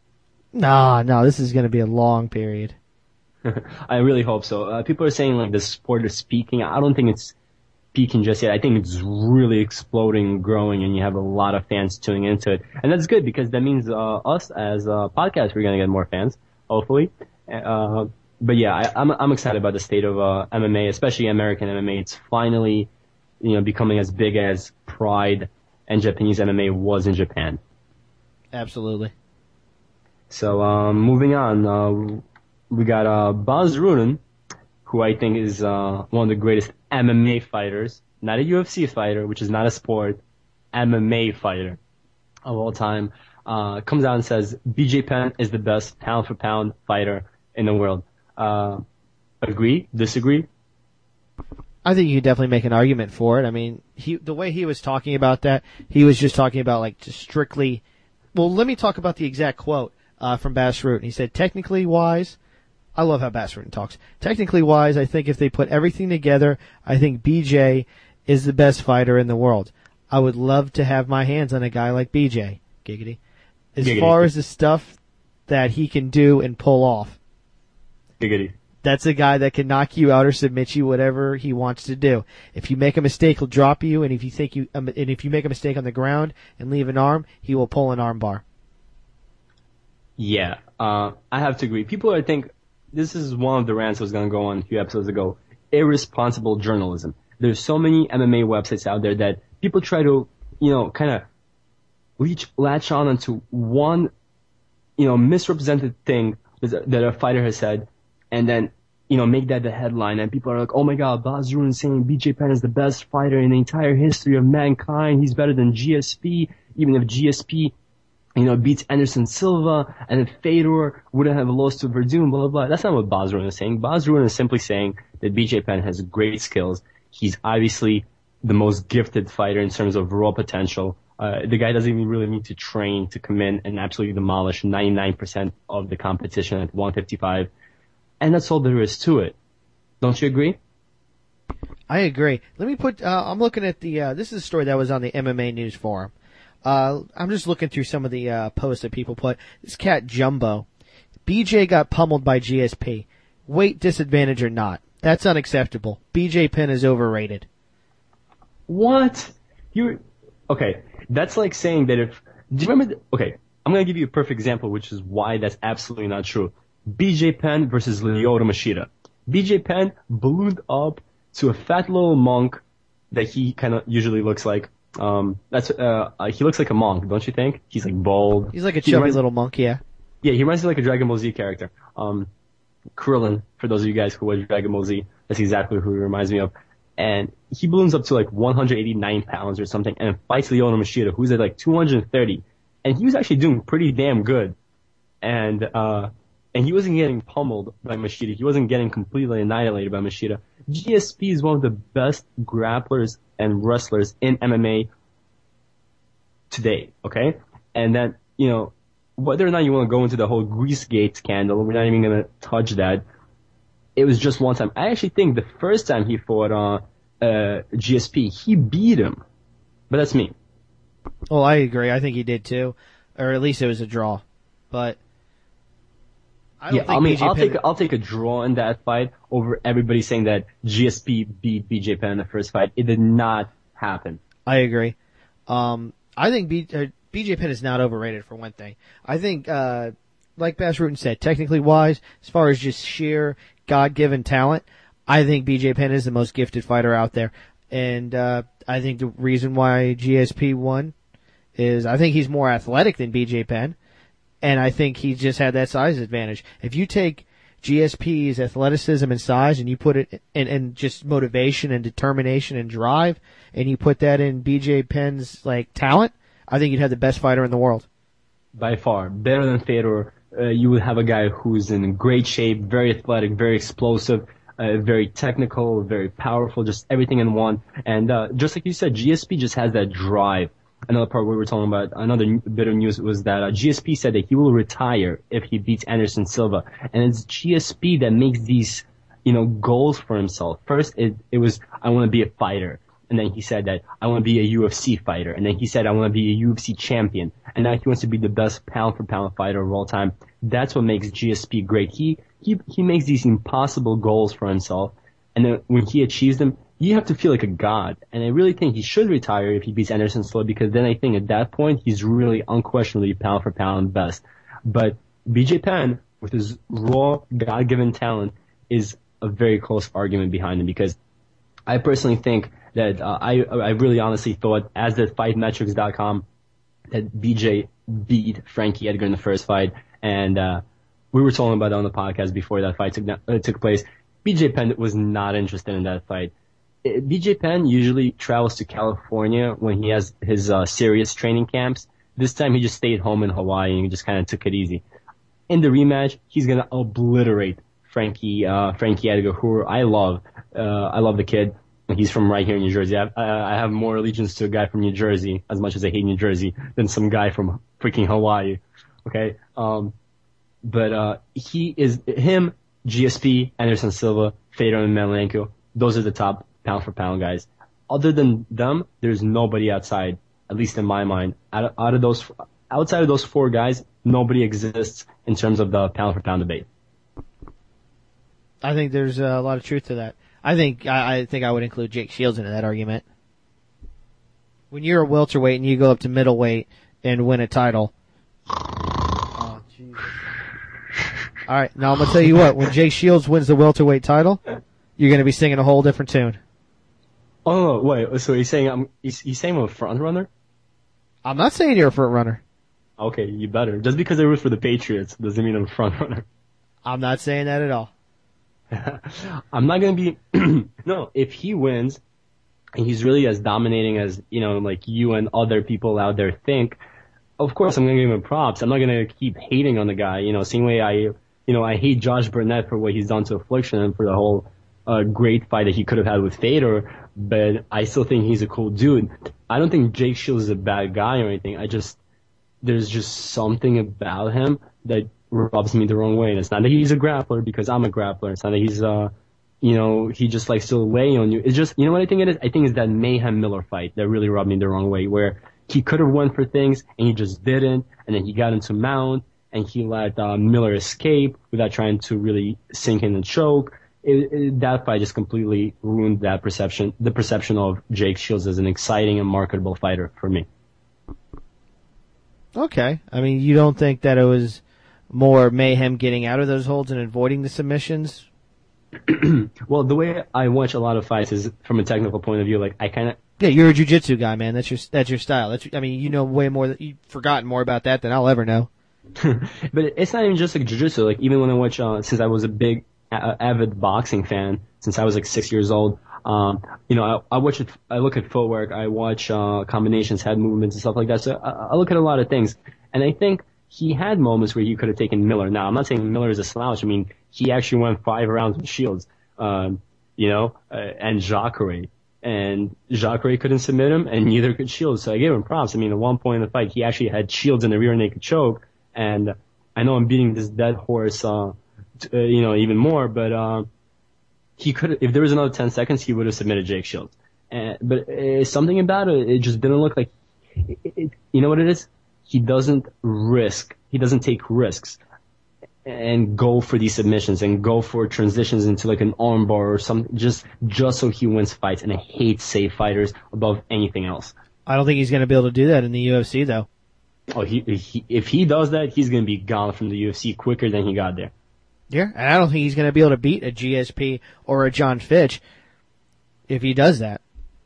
No, this is going to be a long period. I really hope so. People are saying like the sport is peaking. I don't think it's peaking just yet. I think it's really exploding and growing, and you have a lot of fans tuning into it. And that's good because that means us as a podcast, we're going to get more fans, hopefully. But yeah, I'm excited about the state of MMA, especially American MMA. It's finally, becoming as big as Pride and Japanese MMA was in Japan. Absolutely. So moving on, we got Bas Rutten, who I think is one of the greatest MMA fighters, not a UFC fighter, which is not a sport, MMA fighter of all time. Comes out and says BJ Penn is the best pound for pound fighter in the world. Agree? Disagree? I think you could definitely make an argument for it. I mean, the way he was talking about that, he was just talking about like just strictly. Well, let me talk about the exact quote from Bas Rutten. He said, technically wise, I love how Bas Rutten talks. Technically wise, I think if they put everything together, I think BJ is the best fighter in the world. I would love to have my hands on a guy like BJ. Giggity. As Giggity. Far as the stuff that he can do and pull off. Giggity. That's a guy that can knock you out or submit you, whatever he wants to do. If you make a mistake, he'll drop you, and if you make a mistake on the ground and leave an arm, he will pull an arm bar. Yeah, I have to agree. People, I think, this is one of the rants I was going to go on a few episodes ago. Irresponsible journalism. There's so many MMA websites out there that people try to, kind of latch on onto one, misrepresented thing that a fighter has said, and then, make that the headline, and people are like, oh my god, Bas Rutten saying BJ Penn is the best fighter in the entire history of mankind. He's better than GSP, even if GSP, beats Anderson Silva, and if Fedor wouldn't have lost to Verdun, blah, blah, blah. That's not what Bas Rutten is saying. Bas Rutten is simply saying that BJ Penn has great skills. He's obviously the most gifted fighter in terms of raw potential. The guy doesn't even really need to train to come in and absolutely demolish 99% of the competition at 155. And that's all there is to it. Don't you agree? I agree. Let me put, I'm looking at this is a story that was on the MMA News Forum. I'm just looking through some of the posts that people put. This cat Jumbo. BJ got pummeled by GSP. Weight disadvantage or not. That's unacceptable. BJ Penn is overrated. What? Okay, that's like saying that do you remember, I'm going to give you a perfect example, which is why that's absolutely not true. BJ Penn versus Lyoto Machida. BJ Penn ballooned up to a fat little monk that he kind of usually looks like. He looks like a monk, don't you think? He's like bald. He's like a chubby little monk, yeah. Yeah, he reminds me like a Dragon Ball Z character. Krillin, for those of you guys who watch Dragon Ball Z, that's exactly who he reminds me of. And he balloons up to like 189 pounds or something and fights Lyoto Machida, who's at like 230. And he was actually doing pretty damn good. And he wasn't getting pummeled by Machida. He wasn't getting completely annihilated by Machida. GSP is one of the best grapplers and wrestlers in MMA today, okay? And then, whether or not you want to go into the whole Greasegate scandal, we're not even going to touch that. It was just one time. I actually think the first time he fought GSP, he beat him. But that's me. Well, I agree. I think he did too. Or at least it was a draw. But I'll take a draw in that fight over everybody saying that GSP beat BJ Penn in the first fight. It did not happen. I agree. I think BJ Penn is not overrated for one thing. I think, like Bas Rutten said, technically wise, as far as just sheer God-given talent, I think BJ Penn is the most gifted fighter out there. And I think the reason why GSP won is I think he's more athletic than BJ Penn, and I think he just had that size advantage. If you take GSP's athleticism and size and you put it in just motivation and determination and drive, and you put that in BJ Penn's talent, I think you'd have the best fighter in the world. By far. Better than Fedor. You would have a guy who's in great shape, very athletic, very explosive, very technical, very powerful, just everything in one. And just like you said, GSP just has that drive. Another part we were talking about, another bit of news was that GSP said that he will retire if he beats Anderson Silva. And it's GSP that makes these, goals for himself. First, it was, I want to be a fighter. And then he said that I want to be a UFC fighter. And then he said I want to be a UFC champion. And now he wants to be the best pound for pound fighter of all time. That's what makes GSP great. He makes these impossible goals for himself. And then when he achieves them, you have to feel like a god. And I really think he should retire if he beats Anderson Silva, because then I think at that point he's really unquestionably pound for pound best. But BJ Penn, with his raw God-given talent, is a very close argument behind him, because I personally think that I really honestly thought, as did FightMetrics.com, that BJ beat Frankie Edgar in the first fight. And we were talking about it on the podcast before that fight took place. BJ Penn was not interested in that fight. BJ Penn usually travels to California when he has his serious training camps. This time he just stayed home in Hawaii and he just kind of took it easy. In the rematch, he's going to obliterate Frankie Edgar, who I love. I love the kid. He's from right here in New Jersey. I have more allegiance to a guy from New Jersey, as much as I hate New Jersey, than some guy from freaking Hawaii. Okay? But him, GSP, Anderson Silva, Fedor, and Emelianenko, those are the top pound for pound guys. Other than them, there's nobody outside, at least in my mind. Outside of those four guys, nobody exists in terms of the pound for pound debate. I think there's a lot of truth to that. I think I would include Jake Shields into that argument. When you're a welterweight and you go up to middleweight and win a title. Oh, jeez. All right, now I'm gonna tell you what. When Jake Shields wins the welterweight title, you're gonna be singing a whole different tune. Oh wait, so he's saying I'm a front runner? I'm not saying you're a front runner. Okay, you better. Just because I root for the Patriots doesn't mean I'm a front runner. I'm not saying that at all. I'm not going to be, no, if he wins and he's really as dominating as, like you and other people out there think, of course I'm going to give him props. I'm not going to keep hating on the guy, same way I hate Josh Burnett for what he's done to Affliction and for the whole, great fight that he could have had with Fedor, but I still think he's a cool dude. I don't think Jake Shields is a bad guy or anything. There's just something about him that rubs me the wrong way. And it's not that he's a grappler, because I'm a grappler. It's not that he's, he just likes to lay on you. It's just, what I think it is? I think it's that Mayhem Miller fight that really rubbed me the wrong way, where he could have went for things and he just didn't. And then he got into mount and he let Miller escape without trying to really sink in and choke. That fight just completely ruined the perception of Jake Shields as an exciting and marketable fighter for me. Okay. I mean, you don't think that it was more Mayhem getting out of those holds and avoiding the submissions? Well, the way I watch a lot of fights is from a technical point of view. Like, I kind of... Yeah, you're a jiu-jitsu guy, man. That's your style. You know way more, you've forgotten more about that than I'll ever know. But it's not even just like jiu-jitsu. Like, even when I watch, since I was a big, avid boxing fan, since I was like 6 years old, I watch it, I look at footwork, I watch, combinations, head movements and stuff like that. So I look at a lot of things. And I think he had moments where he could have taken Miller. Now, I'm not saying Miller is a slouch. I mean, he actually went 5 rounds with Shields, and Jacare. And Jacare couldn't submit him, and neither could Shields. So I gave him props. I mean, at one point in the fight, he actually had Shields in the rear naked choke. And I know I'm beating this dead horse, even more, but he could, if there was another 10 seconds, he would have submitted Jake Shields. But something about it, it just didn't look like, you know what it is? He doesn't take risks and go for these submissions and go for transitions into like an armbar or something, just so he wins fights. And I hate safe fighters above anything else. I don't think he's going to be able to do that in the UFC, though. Oh, if he does that, he's going to be gone from the UFC quicker than he got there. Yeah, and I don't think he's going to be able to beat a GSP or a John Fitch if he does that.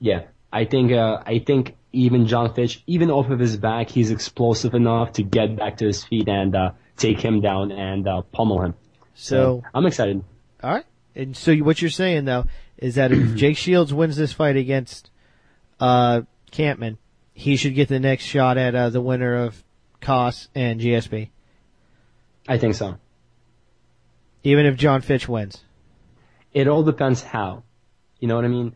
Yeah, I think even John Fitch, even off of his back, he's explosive enough to get back to his feet and take him down and pummel him. So I'm excited. All right. And so what you're saying, though, is that if Jake Shields wins this fight against Campman, he should get the next shot at the winner of Koss and GSP. I think so. Even if John Fitch wins. It all depends how. You know what I mean?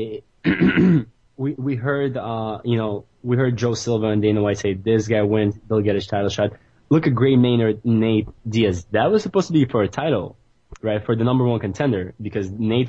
We heard we heard Joe Silva and Dana White say this guy wins, they'll get his title shot. Look at Gray Maynard, Nate Diaz. That was supposed to be for a title, right? For the number one contender, because Gray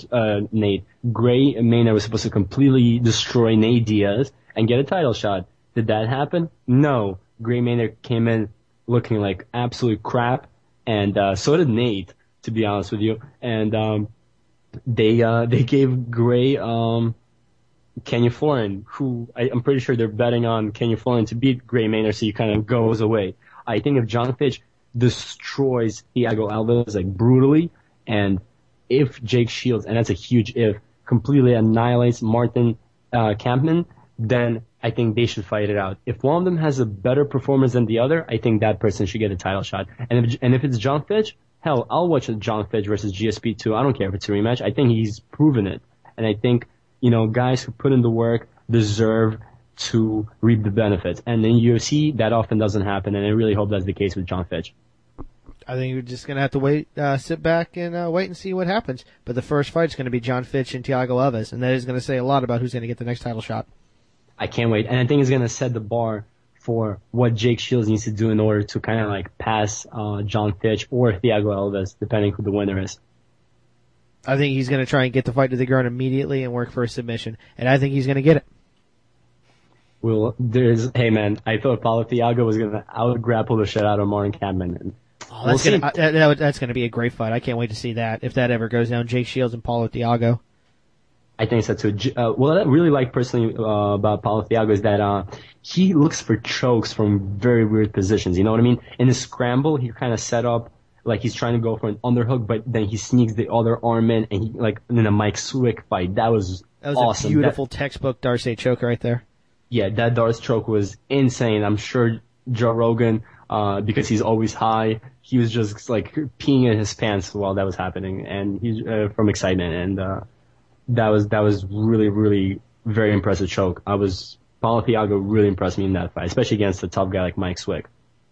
Maynard was supposed to completely destroy Nate Diaz and get a title shot. Did that happen? No. Gray Maynard came in looking like absolute crap, and so did Nate, to be honest with you. And they gave Gray Kenya Florin, who I'm pretty sure they're betting on Kenya Florin to beat Gray Maynard, so he kind of goes away. I think if John Fitch destroys Thiago Alves like brutally, and if Jake Shields, and that's a huge if, completely annihilates Martin Kampmann, then I think they should fight it out. If one of them has a better performance than the other, I think that person should get a title shot. And if it's John Fitch, hell, I'll watch a John Fitch versus GSP too. I don't care if it's a rematch. I think he's proven it. And I think, guys who put in the work deserve to reap the benefits. And in UFC, that often doesn't happen, and I really hope that's the case with John Fitch. I think you're just going to have to wait, sit back and wait and see what happens. But the first fight's going to be John Fitch and Thiago Alves, and that is going to say a lot about who's going to get the next title shot. I can't wait. And I think it's going to set the bar for what Jake Shields needs to do in order to kind of like pass John Fitch or Thiago Alves, depending who the winner is. I think he's going to try and get the fight to the ground immediately and work for a submission, and I think he's going to get it. Hey man, I thought Paulo Thiago was going to out-grapple the shit out of Martin Kampmann. That's going to be a great fight. I can't wait to see that, if that ever goes down. Jake Shields and Paulo Thiago. I think so too. What I really like personally about Paulo Thiago is that he looks for chokes from very weird positions. You know what I mean? In his scramble, he kind of set up like he's trying to go for an underhook, but then he sneaks the other arm in, and he in a Mike Swick fight. That was awesome. A beautiful textbook Darce choke right there. Yeah, that Darce choke was insane. I'm sure Joe Rogan, because he's always high, he was just like peeing in his pants while that was happening, and he's from excitement. And that was really, really very impressive choke. Paulo Thiago really impressed me in that fight, especially against a tough guy like Mike Swick.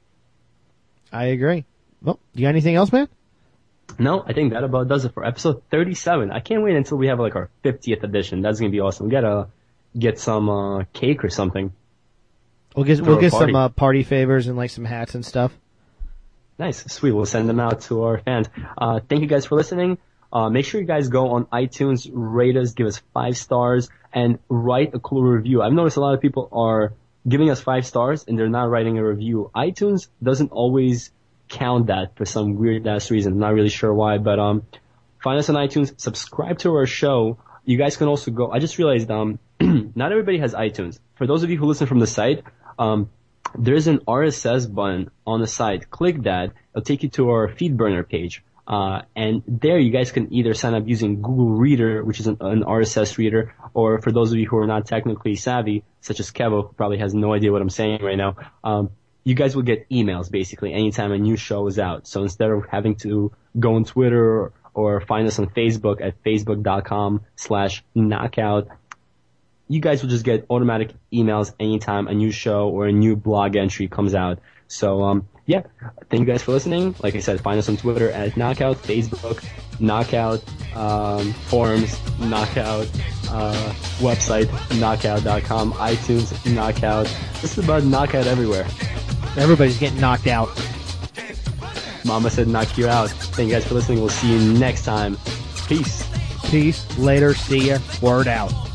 I agree. Well, you got anything else, man? No, I think that about does it for episode 37. I can't wait until we have like our 50th edition. That's gonna be awesome. We gotta get some cake or something. We'll get some party favors and like some hats and stuff. Nice, sweet. We'll send them out to our fans. Thank you guys for listening. Make sure you guys go on iTunes, rate us, give us 5 stars, and write a cool review. I've noticed a lot of people are giving us 5 stars and they're not writing a review. iTunes doesn't always count that for some weird ass reason. I'm not really sure why, but find us on iTunes, subscribe to our show. You guys can also go. I just realized not everybody has iTunes. For those of you who listen from the site, there's an RSS button on the site. Click that. It'll take you to our FeedBurner page. And there you guys can either sign up using Google Reader, which is an RSS reader, or for those of you who are not technically savvy, such as Kevo, who probably has no idea what I'm saying right now, you guys will get emails basically anytime a new show is out. So instead of having to go on Twitter or find us on Facebook at facebook.com/knockout, you guys will just get automatic emails anytime a new show or a new blog entry comes out. So, yeah, thank you guys for listening. Like I said, find us on Twitter at Knockout, Facebook, Knockout, forums, Knockout, website, knockout.com, iTunes, Knockout. This is about Knockout everywhere. Everybody's getting knocked out. Mama said knock you out. Thank you guys for listening. We'll see you next time. Peace. Peace. Later. See ya. Word out.